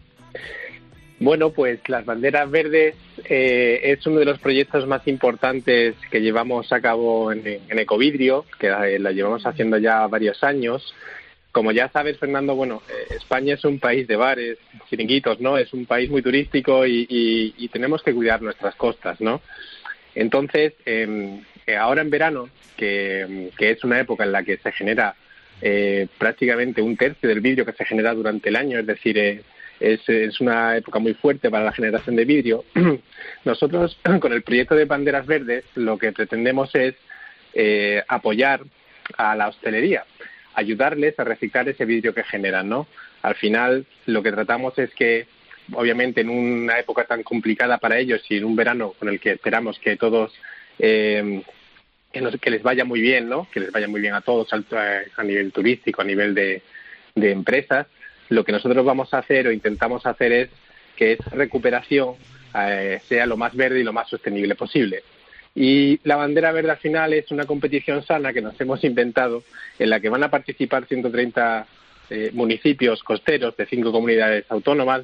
Bueno, pues las banderas verdes eh, es uno de los proyectos más importantes que llevamos a cabo en, en Ecovidrio, que eh, la llevamos haciendo ya varios años. Como ya sabes, Fernando, bueno, eh, España es un país de bares, chiringuitos, ¿no? Es un país muy turístico y, y, y tenemos que cuidar nuestras costas, ¿no? Entonces, eh, ahora en verano, que, que es una época en la que se genera eh, prácticamente un tercio del vidrio que se genera durante el año, es decir, eh, es, es una época muy fuerte para la generación de vidrio, nosotros con el proyecto de banderas verdes lo que pretendemos es eh, apoyar a la hostelería, ayudarles a reciclar ese vidrio que generan, ¿no? Al final, lo que tratamos es que, obviamente, en una época tan complicada para ellos y en un verano con el que esperamos que todos, eh, que les vaya muy bien, ¿no? Que les vaya muy bien a todos a, a nivel turístico, a nivel de, de empresas, lo que nosotros vamos a hacer o intentamos hacer es que esa recuperación eh, sea lo más verde y lo más sostenible posible. Y la bandera verde al final es una competición sana que nos hemos inventado en la que van a participar ciento treinta eh, municipios costeros de cinco comunidades autónomas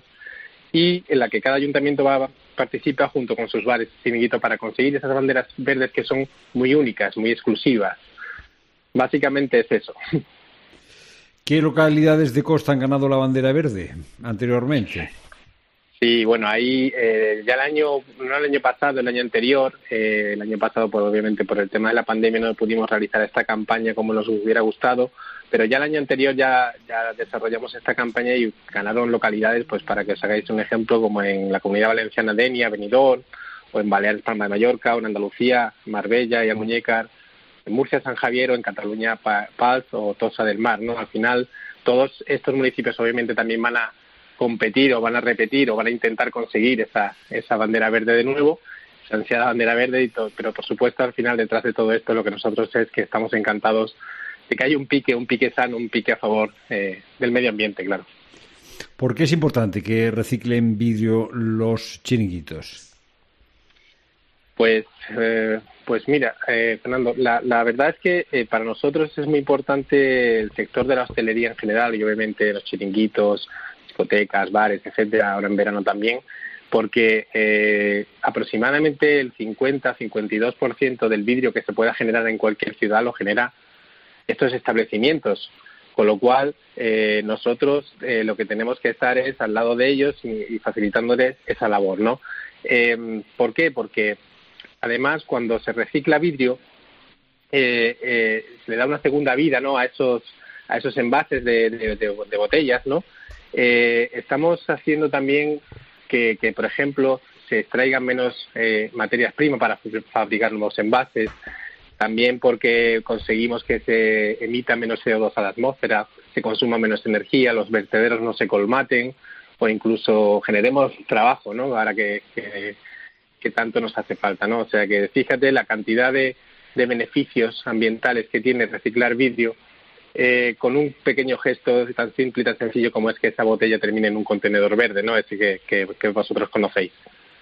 y en la que cada ayuntamiento va participa junto con sus bares chiringuitos para conseguir esas banderas verdes que son muy únicas, muy exclusivas. Básicamente es eso. ¿Qué localidades de costa han ganado la bandera verde anteriormente? Sí, bueno, ahí eh, ya el año, no el año pasado, el año anterior, eh, el año pasado, pues obviamente por el tema de la pandemia no pudimos realizar esta campaña como nos hubiera gustado, pero ya el año anterior ya, ya desarrollamos esta campaña y ganaron localidades, pues para que os hagáis un ejemplo, como en la Comunidad Valenciana Denia, Benidorm, o en Baleares Palma de Mallorca, o en Andalucía, Marbella y Almuñécar, en Murcia, San Javier, o en Cataluña, Pals o Tossa del Mar, ¿no? Al final, todos estos municipios obviamente también van a competir o van a repetir o van a intentar conseguir esa esa bandera verde de nuevo, esa ansiada bandera verde, y todo, pero por supuesto al final detrás de todo esto lo que nosotros es que estamos encantados de que haya un pique, un pique sano, un pique a favor eh, del medio ambiente, claro. ¿Por qué es importante que reciclen vidrio los chiringuitos? Pues, eh, pues mira, eh, Fernando, la, la verdad es que eh, para nosotros es muy importante el sector de la hostelería en general y obviamente los chiringuitos, discotecas, bares, etcétera, ahora en verano también, porque eh, aproximadamente el cincuenta a cincuenta y dos por ciento del vidrio que se pueda generar en cualquier ciudad lo genera estos establecimientos, con lo cual eh, nosotros eh, lo que tenemos que estar es al lado de ellos y, y facilitándoles esa labor, ¿no? Eh, ¿Por qué? Porque además cuando se recicla vidrio eh, eh, se le da una segunda vida, ¿no? A esos a esos envases de, de, de, de botellas, ¿no? Eh, estamos haciendo también que, que, por ejemplo, se extraigan menos eh, materias primas para fabricar nuevos envases. También porque conseguimos que se emita menos C O dos a la atmósfera, se consuma menos energía, los vertederos no se colmaten o incluso generemos trabajo, ¿no? Ahora que, que, que tanto nos hace falta, ¿no? O sea que fíjate la cantidad de, de beneficios ambientales que tiene reciclar vidrio eh, con un pequeño gesto tan simple y tan sencillo como es que esa botella termine en un contenedor verde, ¿no? Ese que, que, que vosotros conocéis.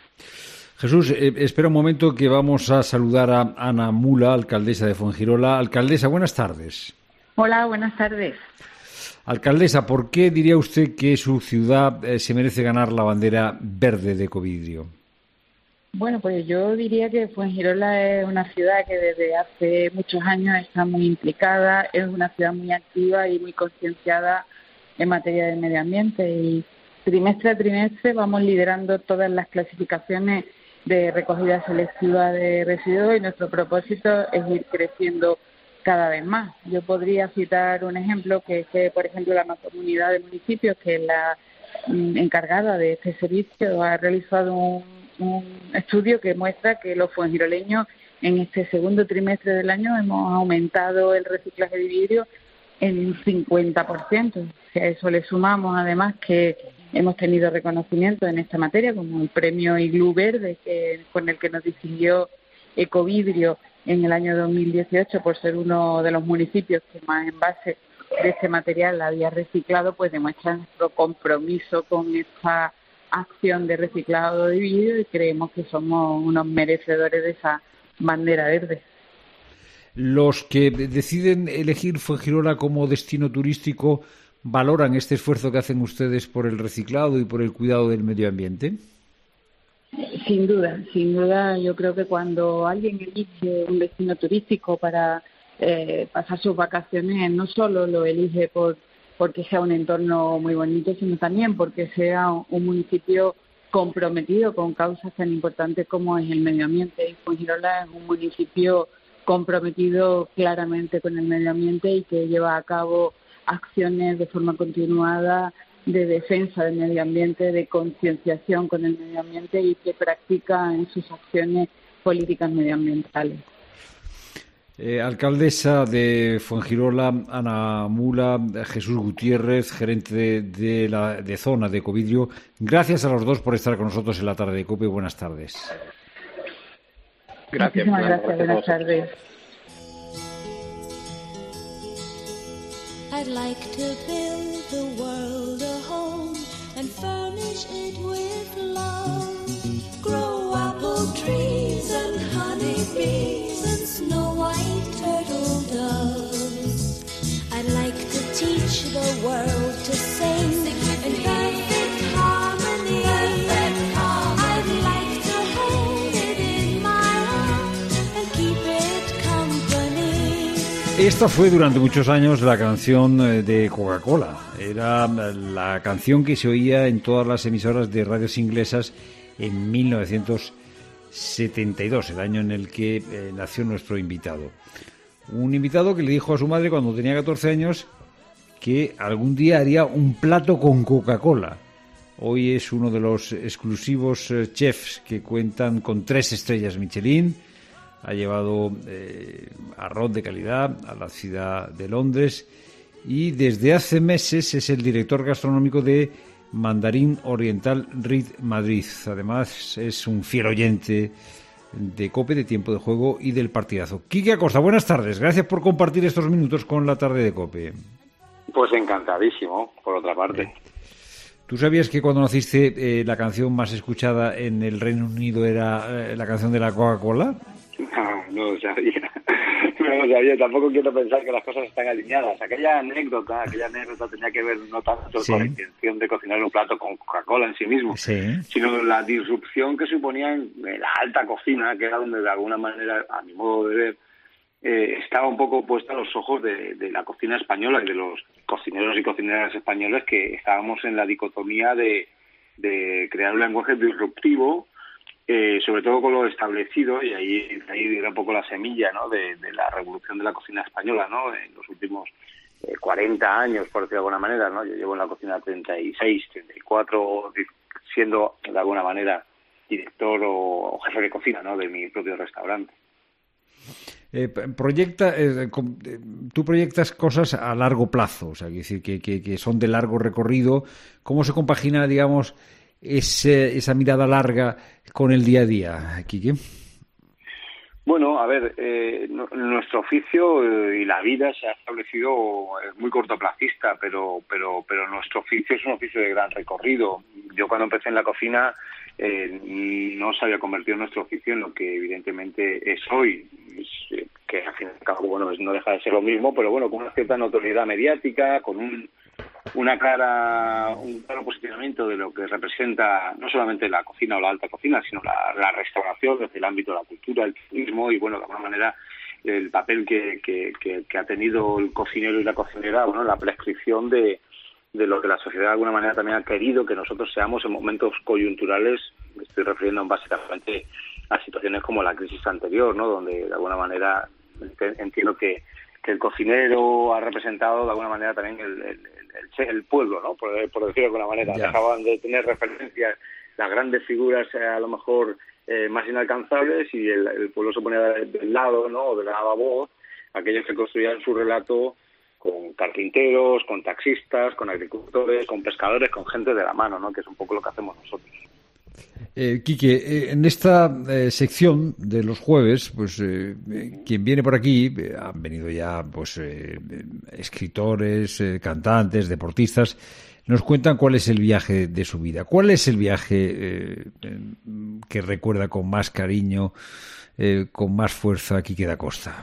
Jesús, eh, espera un momento que vamos a saludar a Ana Mula, alcaldesa de Fuengirola. Alcaldesa, buenas tardes. Hola, buenas tardes. Alcaldesa, ¿por qué diría usted que su ciudad eh, se merece ganar la bandera verde de Ecovidrio? Bueno, pues yo diría que Fuengirola es una ciudad que desde hace muchos años está muy implicada, es una ciudad muy activa y muy concienciada en materia de medio ambiente y trimestre a trimestre vamos liderando todas las clasificaciones de recogida selectiva de residuos y nuestro propósito es ir creciendo cada vez más. Yo podría citar un ejemplo que es que, por ejemplo, la Mancomunidad de Municipios, que es la mm, encargada de este servicio, ha realizado un, un estudio que muestra que los fuengiroleños en este segundo trimestre del año hemos aumentado el reciclaje de vidrio en un cincuenta por ciento. Si a eso le sumamos además que hemos tenido reconocimiento en esta materia, como el premio Iglú Verde, que, con el que nos distinguió Ecovidrio en el año dos mil dieciocho por ser uno de los municipios que más envases de este material había reciclado, pues demuestra nuestro compromiso con esta acción de reciclado de vidrio y creemos que somos unos merecedores de esa bandera verde. Los que deciden elegir Fuengirola como destino turístico, ¿valoran este esfuerzo que hacen ustedes por el reciclado y por el cuidado del medio ambiente? Sin duda, sin duda. Yo creo que cuando alguien elige un destino turístico para eh, pasar sus vacaciones, no solo lo elige por porque sea un entorno muy bonito, sino también porque sea un municipio comprometido con causas tan importantes como es el medio ambiente. Y Fuengirola es un municipio comprometido claramente con el medio ambiente y que lleva a cabo acciones de forma continuada de defensa del medio ambiente, de concienciación con el medio ambiente y que practica en sus acciones políticas medioambientales. Eh, alcaldesa de Fuengirola, Ana Mula, Jesús Gutiérrez, gerente de, de la de zona de Ecovidrio, gracias a los dos por estar con nosotros en la tarde de COPE. Buenas tardes. Gracias. Muchísimas gracias. Buenas tardes. I'd like to build the world a home and furnish it with love. Grow apple trees and honey bees and snow white turtle doves. I'd like to teach the world to sing in perfect harmony. I'd like to hold it in my arms and keep it company. Esta fue durante muchos años la canción de Coca-Cola. Era la canción que se oía en todas las emisoras de radios inglesas en mil novecientos setenta y dos, el año en el que eh, nació nuestro invitado. Un invitado que le dijo a su madre cuando tenía catorce años que algún día haría un plato con Coca-Cola. Hoy es uno de los exclusivos eh, chefs que cuentan con tres estrellas Michelin. Ha llevado eh, arroz de calidad a la ciudad de Londres y desde hace meses es el director gastronómico de Mandarín Oriental Reed Madrid. Además es un fiel oyente de COPE, de Tiempo de Juego y del Partidazo. Quique Acosta, buenas tardes. Gracias por compartir estos minutos con la tarde de COPE. Pues encantadísimo, por otra parte. ¿Tú sabías que cuando naciste eh, la canción más escuchada en el Reino Unido era eh, la canción de la Coca-Cola? No, no lo sabía. No lo sabía. Tampoco quiero pensar que las cosas están alineadas. Aquella anécdota, aquella anécdota tenía que ver no tanto sí. con la intención de cocinar un plato con Coca-Cola en sí mismo, sí. sino la disrupción que suponía en la alta cocina, que era donde de alguna manera, a mi modo de ver, eh, estaba un poco puesta a los ojos de, de la cocina española y de los cocineros y cocineras españoles, que estábamos en la dicotomía de, de crear un lenguaje disruptivo, eh, sobre todo con lo establecido, y ahí, ahí era un poco la semilla, ¿no?, de, de la revolución de la cocina española, ¿no?, en los últimos eh, cuarenta años, por decirlo de alguna manera, ¿no? Yo llevo en la cocina treinta y seis, treinta y cuatro, siendo de alguna manera director o, o jefe de cocina, ¿no?, de mi propio restaurante. Eh, proyecta, eh, tú proyectas cosas a largo plazo, o sea, decir, que, que, que son de largo recorrido. ¿Cómo se compagina, digamos, ese, esa mirada larga con el día a día, Quique? Bueno, a ver, eh, no, nuestro oficio eh, y la vida se ha establecido, es muy cortoplacista, pero, pero, pero nuestro oficio es un oficio de gran recorrido. Yo cuando empecé en la cocina eh, no se había convertido nuestro oficio en lo que evidentemente es hoy, es, eh, que al fin y al cabo, bueno, no deja de ser lo mismo, pero bueno, con una cierta notoriedad mediática, con un una clara, un claro posicionamiento de lo que representa no solamente la cocina o la alta cocina, sino la, la restauración desde el ámbito de la cultura, el turismo y, bueno, de alguna manera el papel que, que, que, que ha tenido el cocinero y la cocinera, bueno, la prescripción de, de lo que la sociedad de alguna manera también ha querido que nosotros seamos en momentos coyunturales. Me estoy refiriendo básicamente a situaciones como la crisis anterior, ¿no?, donde de alguna manera entiendo que que el cocinero ha representado de alguna manera también el, el, el, el pueblo, ¿no?, por, por decirlo de alguna manera. Yeah. Dejaban de tener referencias las grandes figuras eh, a lo mejor eh, más inalcanzables, y el, el pueblo se ponía del lado, ¿no?, o de la voz, aquellos que construían su relato con carpinteros, con taxistas, con agricultores, con pescadores, con gente de la mano, ¿no?, que es un poco lo que hacemos nosotros. Eh, Quique, eh, en esta eh, sección de los jueves, pues eh, quien viene por aquí, eh, han venido ya pues eh, escritores, eh, cantantes, deportistas, nos cuentan cuál es el viaje de su vida. ¿Cuál es el viaje eh, que recuerda con más cariño, eh, con más fuerza Quique da Costa?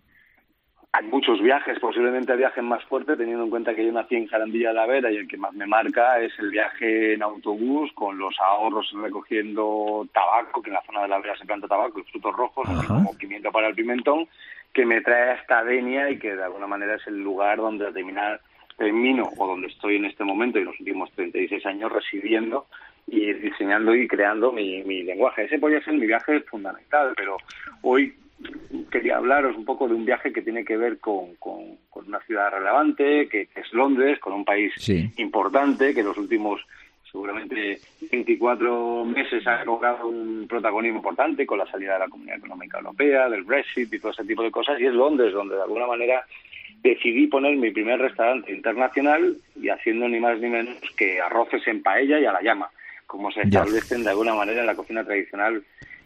Hay muchos viajes, posiblemente el viaje más fuerte, teniendo en cuenta que yo nací en Jarandilla de la Vera, y el que más me marca es el viaje en autobús, con los ahorros recogiendo tabaco, que en la zona de la Vera se planta tabaco y frutos rojos, así como pimiento para el pimentón, que me trae hasta Denia, y que de alguna manera es el lugar donde terminar, termino, o donde estoy en este momento, y en los últimos treinta y seis años residiendo y diseñando y creando mi, mi lenguaje. Ese podría ser mi viaje fundamental, pero hoy quería hablaros un poco de un viaje que tiene que ver con, con, con una ciudad relevante, que, que es Londres, con un país sí. importante, que en los últimos seguramente veinticuatro meses ha logrado un protagonismo importante con la salida de la Comunidad Económica Europea, del Brexit y todo ese tipo de cosas, y es Londres donde de alguna manera decidí poner mi primer restaurante internacional, y haciendo ni más ni menos que arroces en paella y a la llama, como se establecen de alguna manera en la cocina tradicional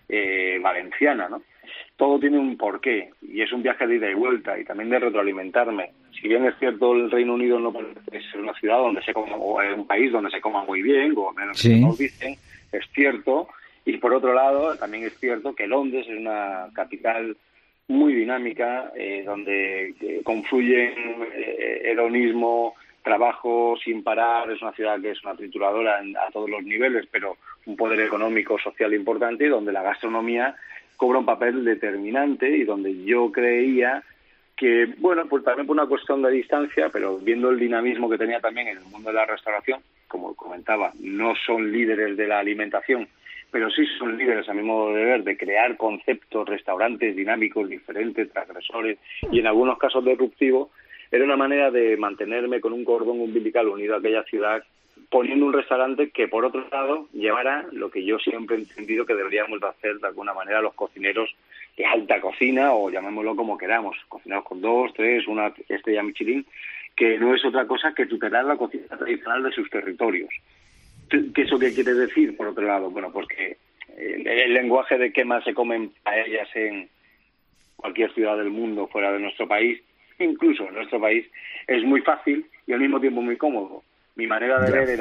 eh, valenciana, ¿no? Todo tiene un porqué, y es un viaje de ida y vuelta, y también de retroalimentarme. Si bien es cierto, el Reino Unido no parece ser una ciudad donde se coma, o un país donde se coma muy bien, o menos sí. que nos dicen, es cierto, y por otro lado, también es cierto que Londres es una capital muy dinámica, eh, donde eh, confluyen eh, hedonismo, trabajo sin parar. Es una ciudad que es una trituradora en, a todos los niveles, pero un poder económico, social importante, y donde la gastronomía cobra un papel determinante, y donde yo creía que, bueno, pues también por una cuestión de distancia, pero viendo el dinamismo que tenía también en el mundo de la restauración, como comentaba, no son líderes de la alimentación, pero sí son líderes, a mi modo de ver, de crear conceptos, restaurantes dinámicos, diferentes, transgresores y en algunos casos disruptivos. Era una manera de mantenerme con un cordón umbilical unido a aquella ciudad, poniendo un restaurante que, por otro lado, llevara lo que yo siempre he entendido que deberíamos de hacer de alguna manera los cocineros de alta cocina, o llamémoslo como queramos, cocineros con dos, tres, una estrella Michelin, que no es otra cosa que tutelar la cocina tradicional de sus territorios. ¿Qué eso qué quiere decir, por otro lado? Bueno, pues que el, el lenguaje de qué más se comen paellas en cualquier ciudad del mundo fuera de nuestro país, incluso en nuestro país, es muy fácil y al mismo tiempo muy cómodo. Mi manera de ver era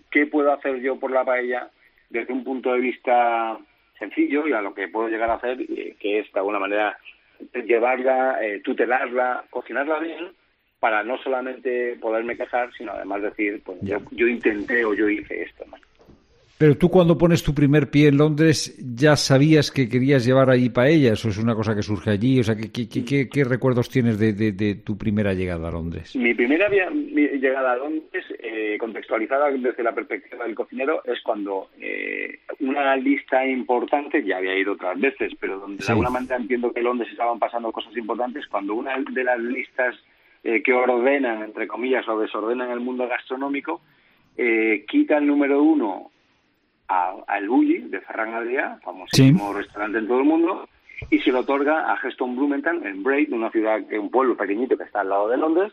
¿qué puedo hacer yo por la paella desde un punto de vista sencillo y a lo que puedo llegar a hacer, eh, que es de alguna manera llevarla, eh, tutelarla, cocinarla bien, para no solamente poderme quejar, sino además decir, pues yo, yo intenté o yo hice esto, ¿no? Pero tú cuando pones tu primer pie en Londres, ¿ya sabías que querías llevar allí paella? ¿Eso es una cosa que surge allí? O sea, ¿qué, qué, qué, qué recuerdos tienes de, de, de tu primera llegada a Londres? Mi primera via- mi llegada a Londres, eh, contextualizada desde la perspectiva del cocinero, es cuando eh, una lista importante, ya había ido otras veces, pero donde Sí. de alguna manera entiendo que en Londres estaban pasando cosas importantes, cuando una de las listas eh, que ordenan, entre comillas, o desordenan el mundo gastronómico, eh, quita el número uno a, a El Bulli, de Ferran Adrià, famosísimo sí. restaurante en todo el mundo, y se lo otorga a Heston Blumenthal en Bray, una ciudad, un pueblo pequeñito que está al lado de Londres.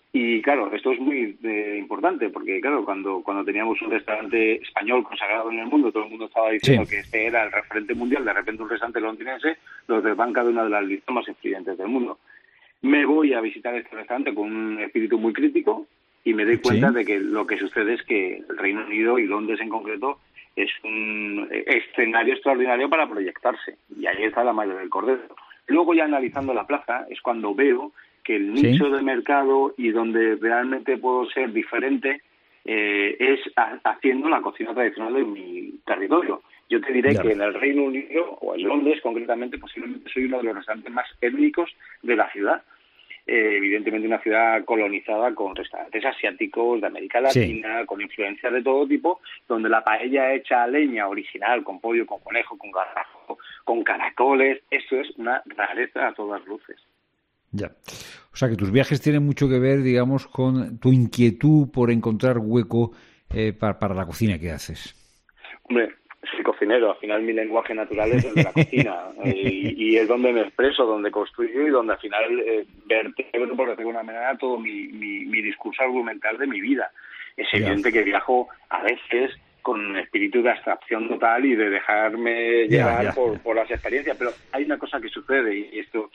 Y claro, esto es muy eh, importante, porque claro, cuando cuando teníamos un restaurante español consagrado en el mundo, todo el mundo estaba diciendo sí. que este era el referente mundial, de repente un restaurante londinense lo desbanca de una de las listas más influyentes del mundo. Me voy a visitar este restaurante con un espíritu muy crítico y me doy cuenta sí. de que lo que sucede es que el Reino Unido y Londres en concreto es un escenario extraordinario para proyectarse, y ahí está la madre del cordero. Luego, ya analizando la plaza, es cuando veo que el nicho ¿Sí? de mercado y donde realmente puedo ser diferente eh, es a, haciendo la cocina tradicional de mi territorio. Yo te diré ya. que en el Reino Unido, o en Londres concretamente, posiblemente soy uno de los restaurantes más étnicos de la ciudad. Eh, evidentemente una ciudad colonizada con restaurantes asiáticos, de América Latina, sí. con influencias de todo tipo, donde la paella hecha a leña original, con pollo, con conejo, con garrajo, con caracoles, eso es una rareza a todas luces. Ya. O sea que tus viajes tienen mucho que ver, digamos, con tu inquietud por encontrar hueco eh, para, para la cocina que haces. Hombre, soy cocinero, al final mi lenguaje natural es el de la cocina eh, y, y es donde me expreso, donde construyo y donde al final eh, vertebro, por decirlo de alguna manera, todo mi, mi, mi discurso argumental de mi vida. Es evidente que viajo a veces con espíritu de abstracción total y de dejarme llevar yeah, yeah, por, yeah. por las experiencias, pero hay una cosa que sucede y esto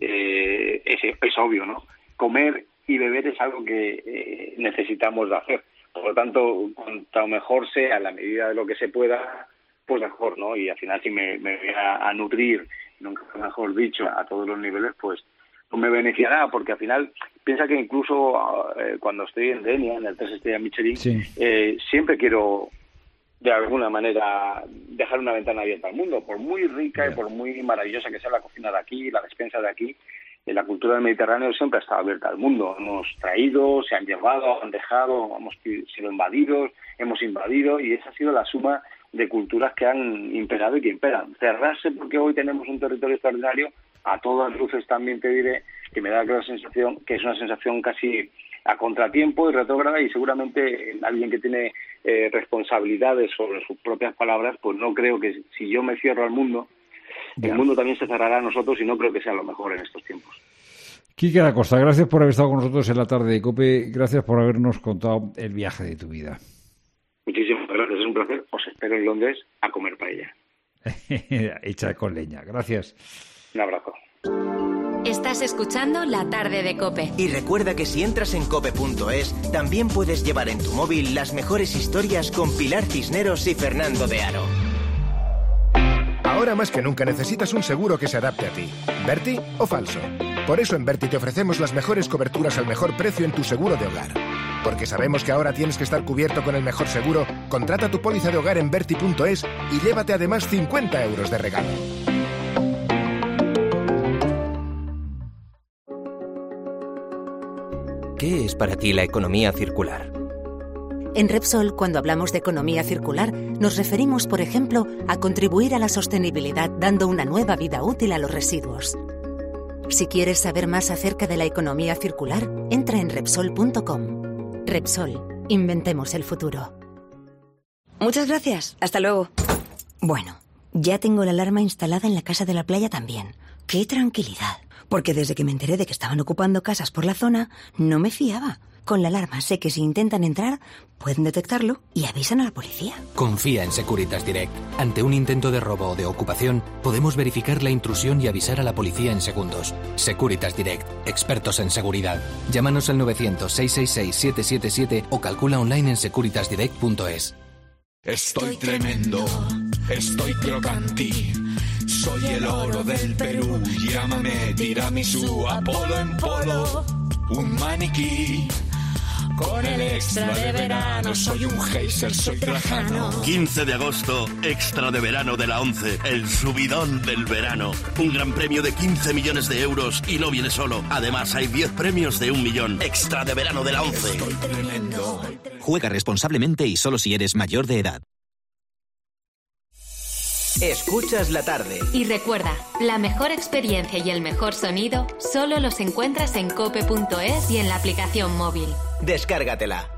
eh, es, es obvio, ¿no? Comer y beber es algo que eh, necesitamos de hacer. Por lo tanto, cuanto mejor sea, a la medida de lo que se pueda, pues mejor, ¿no? Y al final, si me, me voy a, a nutrir, nunca mejor dicho, a todos los niveles, pues no me beneficiará, porque al final, piensa que incluso eh, cuando estoy en Denia, en el tres estrellas Michelin, sí. eh, siempre quiero, de alguna manera, dejar una ventana abierta al mundo, por muy rica yeah. y por muy maravillosa que sea la cocina de aquí, la despensa de aquí. La cultura del Mediterráneo siempre ha estado abierta al mundo. Hemos traído, se han llevado, han dejado, hemos sido invadidos, hemos invadido, y esa ha sido la suma de culturas que han imperado y que imperan. Cerrarse porque hoy tenemos un territorio extraordinario, a todas luces también te diré que me da la sensación que es una sensación casi a contratiempo y retrógrada, y seguramente alguien que tiene eh, responsabilidades sobre sus propias palabras, pues no creo que si yo me cierro al mundo, el mundo también se cerrará a nosotros, y no creo que sea lo mejor en estos tiempos. Quique da Costa, gracias por haber estado con nosotros en la tarde de COPE, gracias por habernos contado el viaje de tu vida. Muchísimas gracias, es un placer. Os espero en Londres a comer paella. Hecha con leña, gracias. Un abrazo. Estás escuchando La Tarde de COPE. Y recuerda que si entras en cope punto es, también puedes llevar en tu móvil las mejores historias con Pilar Cisneros y Fernando de Aro. Ahora más que nunca necesitas un seguro que se adapte a ti. ¿Berti o falso? Por eso en Berti te ofrecemos las mejores coberturas al mejor precio en tu seguro de hogar. Porque sabemos que ahora tienes que estar cubierto con el mejor seguro, contrata tu póliza de hogar en berti punto es y llévate además cincuenta euros de regalo. ¿Qué es para ti la economía circular? En Repsol, cuando hablamos de economía circular, nos referimos, por ejemplo, a contribuir a la sostenibilidad dando una nueva vida útil a los residuos. Si quieres saber más acerca de la economía circular, entra en Repsol punto com. Repsol, inventemos el futuro. Muchas gracias, hasta luego. Bueno, ya tengo la alarma instalada en la casa de la playa también. ¡Qué tranquilidad! Porque desde que me enteré de que estaban ocupando casas por la zona, no me fiaba. Con la alarma sé que si intentan entrar, pueden detectarlo y avisan a la policía. Confía en Securitas Direct. Ante un intento de robo o de ocupación, podemos verificar la intrusión y avisar a la policía en segundos. Securitas Direct, expertos en seguridad. Llámanos al novecientos, seiscientos sesenta y seis, siete siete siete o calcula online en securitas direct punto es. Estoy tremendo, estoy crocanti. Soy el oro del Perú. Llámame tiramisú, Apolo en polo. Un maniquí. Con el extra de verano, soy un geyser, soy Trajano. quince de agosto, extra de verano de la ONCE, el subidón del verano. Un gran premio de quince millones de euros y no viene solo. Además, hay diez premios de un millón. Extra de verano de la ONCE. Juega responsablemente y solo si eres mayor de edad. Escuchas la tarde. Y recuerda, la mejor experiencia y el mejor sonido solo los encuentras en cope punto es y en la aplicación móvil. Descárgatela.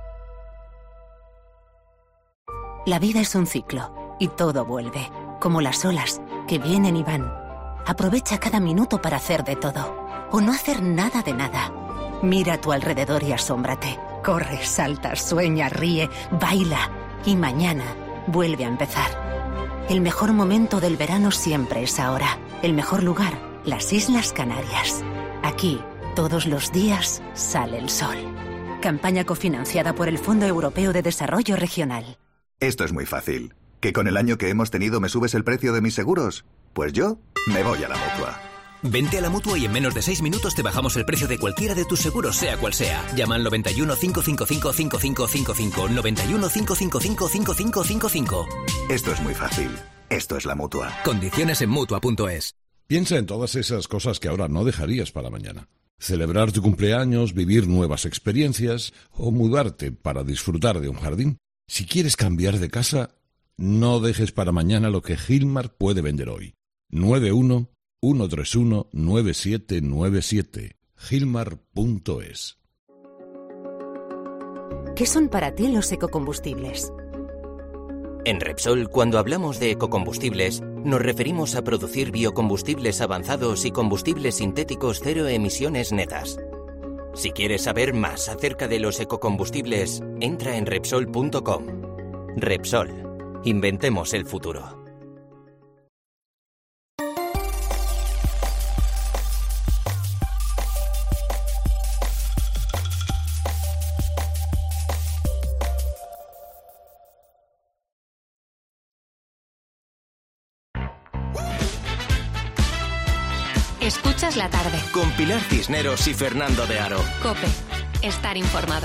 La vida es un ciclo y todo vuelve, como las olas que vienen y van. Aprovecha cada minuto para hacer de todo o no hacer nada de nada. Mira a tu alrededor y asómbrate. Corre, salta, sueña, ríe, baila y mañana vuelve a empezar. El mejor momento del verano siempre es ahora. El mejor lugar, las Islas Canarias. Aquí, todos los días, sale el sol. Campaña cofinanciada por el Fondo Europeo de Desarrollo Regional. Esto es muy fácil. ¿Que con el año que hemos tenido me subes el precio de mis seguros? Pues yo me voy a la Mutua. Vente a la Mutua y en menos de seis minutos te bajamos el precio de cualquiera de tus seguros, sea cual sea. Llama al noventa y uno, cinco cinco cinco, cinco cinco cinco cinco, noventa y uno, cinco cinco cinco, cinco cinco cinco cinco. Esto es muy fácil. Esto es la Mutua. Condiciones en Mutua punto es. Piensa en todas esas cosas que ahora no dejarías para mañana. Celebrar tu cumpleaños, vivir nuevas experiencias o mudarte para disfrutar de un jardín. Si quieres cambiar de casa, no dejes para mañana lo que Gilmar puede vender hoy. nueve uno, uno tres uno, nueve siete nueve siete. Gilmar punto es. ¿Qué son para ti los ecocombustibles? En Repsol, cuando hablamos de ecocombustibles, nos referimos a producir biocombustibles avanzados y combustibles sintéticos cero emisiones netas. Si quieres saber más acerca de los ecocombustibles, entra en Repsol punto com. Repsol. Inventemos el futuro. Escuchas la tarde. Con Pilar Cisneros y Fernando de Aro. Cope. Estar informado.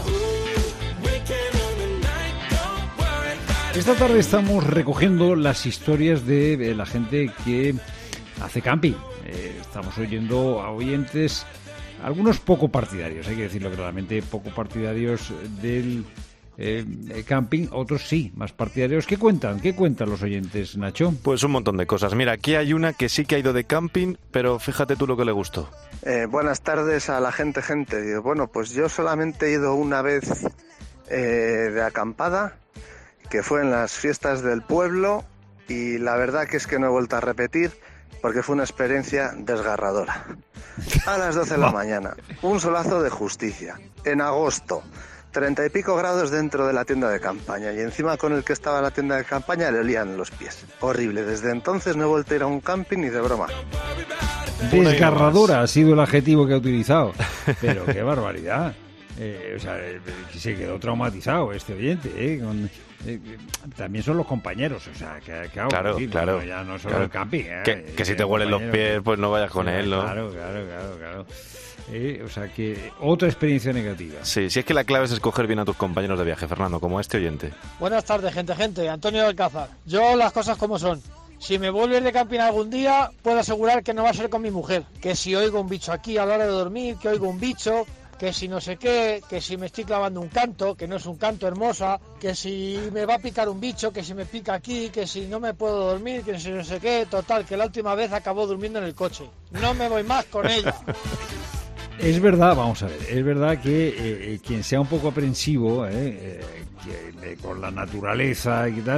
Esta tarde estamos recogiendo las historias de la gente que hace camping. Eh, estamos oyendo a oyentes, algunos poco partidarios, hay que decirlo claramente, poco partidarios del eh, camping, otros sí, más partidarios. ¿Qué cuentan? ¿Qué cuentan los oyentes, Nacho? Pues un montón de cosas. Mira, aquí hay una que sí que ha ido de camping, pero fíjate tú lo que le gustó. Eh, buenas tardes a la gente, gente. Bueno, pues yo solamente he ido una vez eh, de acampada, que fue en las fiestas del pueblo, y la verdad que es que no he vuelto a repetir porque fue una experiencia desgarradora. A las doce de la mañana, un solazo de justicia, en agosto, treinta y pico grados dentro de la tienda de campaña, y encima con el que estaba la tienda de campaña le olían los pies. Horrible, desde entonces no he vuelto a ir a un camping ni de broma. Desgarradora ha sido el adjetivo que ha utilizado, pero qué barbaridad. Eh, o sea, eh, se quedó traumatizado este oyente, ¿eh? Con, eh, también son los compañeros, o sea, que, que hago, claro, sí, claro, no, ya no solo claro. el camping, ¿eh? Que, que si te huelen los pies, pues no vayas con sí, él, ¿no? Claro, claro, claro, claro. Eh, o sea, que otra experiencia negativa. Sí, si es que la clave es escoger bien a tus compañeros de viaje, Fernando, como este oyente. Buenas tardes, gente, gente. Antonio de Alcázar. Yo las cosas como son. Si me vuelvo a ir de camping algún día, puedo asegurar que no va a ser con mi mujer. Que si oigo un bicho aquí a la hora de dormir, que oigo un bicho, que si no sé qué, que si me estoy clavando un canto, que no es un canto hermosa, que si me va a picar un bicho, que si me pica aquí, que si no me puedo dormir, que si no sé qué. Total, que la última vez acabó durmiendo en el coche. No me voy más con ella. Es verdad, vamos a ver, es verdad que eh, quien sea un poco aprensivo eh, eh, que, eh, con la naturaleza y tal,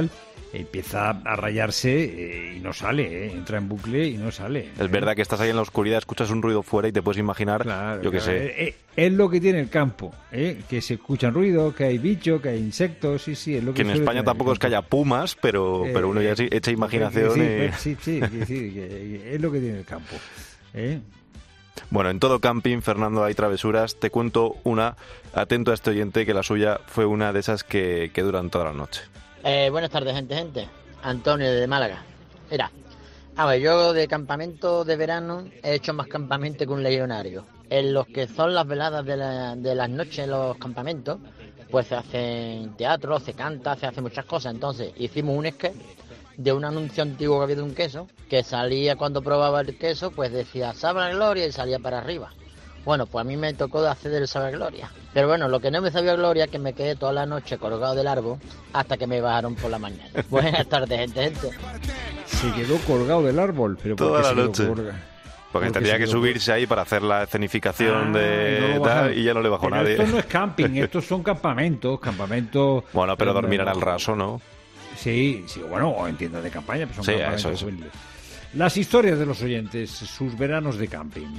empieza a rayarse eh, y no sale, eh, entra en bucle y no sale. Es verdad que estás ahí en la oscuridad, escuchas un ruido fuera y te puedes imaginar, claro, yo qué claro. sé. Eh, eh, es lo que tiene el campo, eh, que se escuchan ruido, que hay bicho, que hay insectos, sí, sí, es lo que, que en España tampoco es que haya pumas, pero, eh, pero uno ya sí, echa imaginación. Sí, y... sí, sí, sí, sí, que es lo que tiene el campo. ¿eh? Bueno, en todo camping, Fernando, hay travesuras. Te cuento una, atento a este oyente, que la suya fue una de esas que, que duran toda la noche. Eh, buenas tardes, gente, gente. Antonio, de Málaga. Mira, a ver, yo de campamento de verano he hecho más campamento que un legionario. En los que son las veladas de, la, de las noches en los campamentos, pues se hacen teatro, se canta, se hacen muchas cosas. Entonces hicimos un sketch de un anuncio antiguo que había de un queso, que salía cuando probaba el queso, pues decía Sabe Gloria y salía para arriba. Bueno, pues a mí me tocó hacer el Sabe Gloria. Pero bueno, lo que no me sabía Gloria es que me quedé toda la noche colgado del árbol hasta que me bajaron por la mañana. Buenas tardes, gente, gente. Se quedó colgado del árbol, pero ¿por toda qué la se quedó noche. Colga? Porque tendría que subirse ahí para hacer la escenificación Ah, de y no lo tal, bajaron. y ya no le bajó Pero nadie. esto no es camping, estos son campamentos, campamentos... Bueno, pero dormir en el raso, ¿no? Sí, sí, bueno, o en tiendas de campaña, pero son Sí, campamentos eso es. juveniles. Las historias de los oyentes, sus veranos de camping.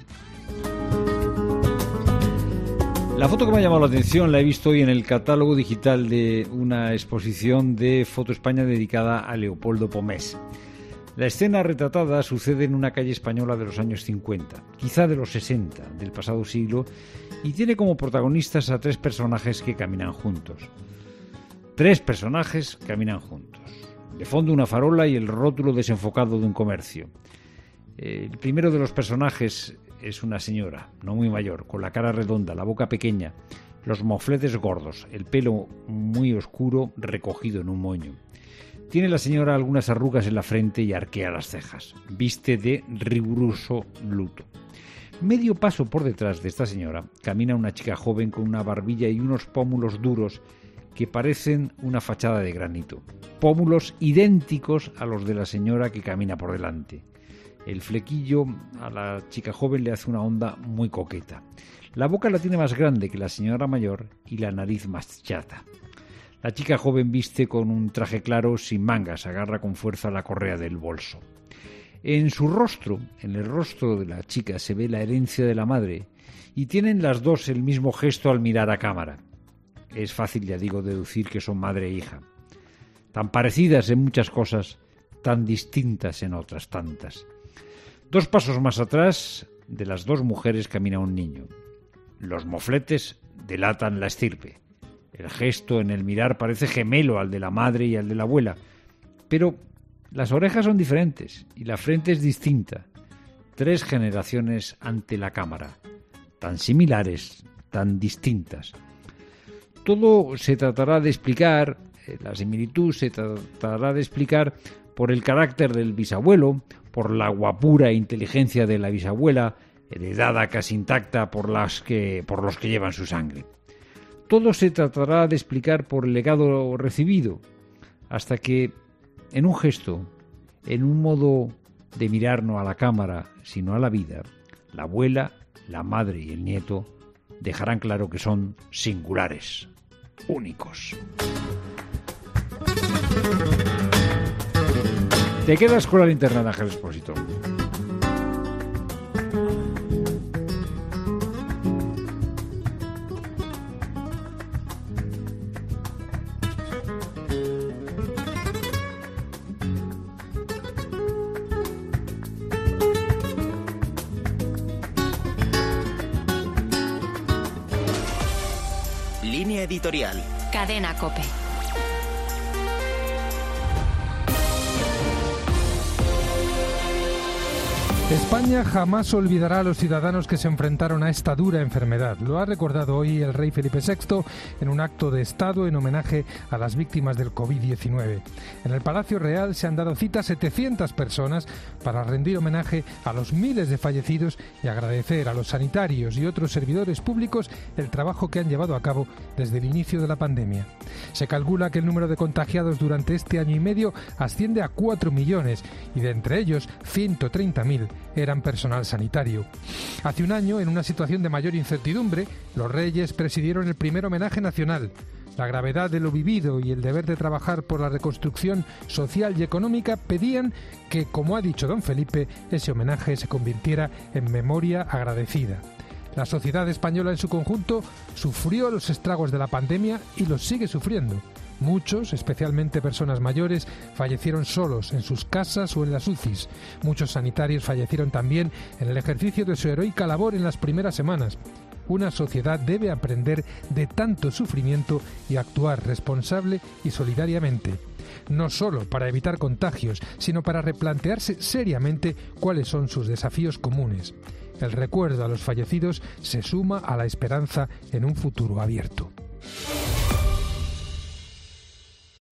La foto que me ha llamado la atención la he visto hoy en el catálogo digital de una exposición de Foto España dedicada a Leopoldo Pomés. La escena retratada sucede en una calle española de los años cincuenta, quizá de los sesenta del pasado siglo, y tiene como protagonistas a tres personajes que caminan juntos. Tres personajes caminan juntos. De fondo una farola y el rótulo desenfocado de un comercio. El primero de los personajes es una señora, no muy mayor, con la cara redonda, la boca pequeña, los mofletes gordos, el pelo muy oscuro recogido en un moño. Tiene la señora algunas arrugas en la frente y arquea las cejas. Viste de riguroso luto. Medio paso por detrás de esta señora camina una chica joven con una barbilla y unos pómulos duros que parecen una fachada de granito. Pómulos idénticos a los de la señora que camina por delante. El flequillo a la chica joven le hace una onda muy coqueta. La boca la tiene más grande que la señora mayor y la nariz más chata. La chica joven viste con un traje claro sin mangas, agarra con fuerza la correa del bolso. En su rostro, en el rostro de la chica, se ve la herencia de la madre y tienen las dos el mismo gesto al mirar a cámara. Es fácil, ya digo, deducir que son madre e hija. Tan parecidas en muchas cosas, tan distintas en otras tantas. Dos pasos más atrás, de las dos mujeres camina un niño. Los mofletes delatan la estirpe. El gesto en el mirar parece gemelo al de la madre y al de la abuela. Pero las orejas son diferentes y la frente es distinta. Tres generaciones ante la cámara. Tan similares, tan distintas. Todo se tratará de explicar, eh, la similitud se tratará de explicar por el carácter del bisabuelo, por la guapura e inteligencia de la bisabuela, heredada casi intacta por, las que, por los que llevan su sangre. Todo se tratará de explicar por el legado recibido, hasta que, en un gesto, en un modo de mirar no a la cámara, sino a la vida, la abuela, la madre y el nieto dejarán claro que son singulares, únicos. Te quedas con la linterna de Ángel Expósito. Línea editorial. Cadena COPE. España jamás olvidará a los ciudadanos que se enfrentaron a esta dura enfermedad. Lo ha recordado hoy el rey Felipe sexto en un acto de Estado en homenaje a las víctimas del covid diecinueve. En el Palacio Real se han dado cita a setecientas personas para rendir homenaje a los miles de fallecidos y agradecer a los sanitarios y otros servidores públicos el trabajo que han llevado a cabo desde el inicio de la pandemia. Se calcula que el número de contagiados durante este año y medio asciende a cuatro millones y de entre ellos ciento treinta mil eran personal sanitario. Hace un año, en una situación de mayor incertidumbre, los reyes presidieron el primer homenaje nacional. La gravedad de lo vivido y el deber de trabajar por la reconstrucción social y económica pedían que, como ha dicho don Felipe, ese homenaje se convirtiera en memoria agradecida. La sociedad española en su conjunto sufrió los estragos de la pandemia y los sigue sufriendo. Muchos, especialmente personas mayores, fallecieron solos en sus casas o en las U C Is. Muchos sanitarios fallecieron también en el ejercicio de su heroica labor en las primeras semanas. Una sociedad debe aprender de tanto sufrimiento y actuar responsable y solidariamente, no solo para evitar contagios, sino para replantearse seriamente cuáles son sus desafíos comunes. El recuerdo a los fallecidos se suma a la esperanza en un futuro abierto.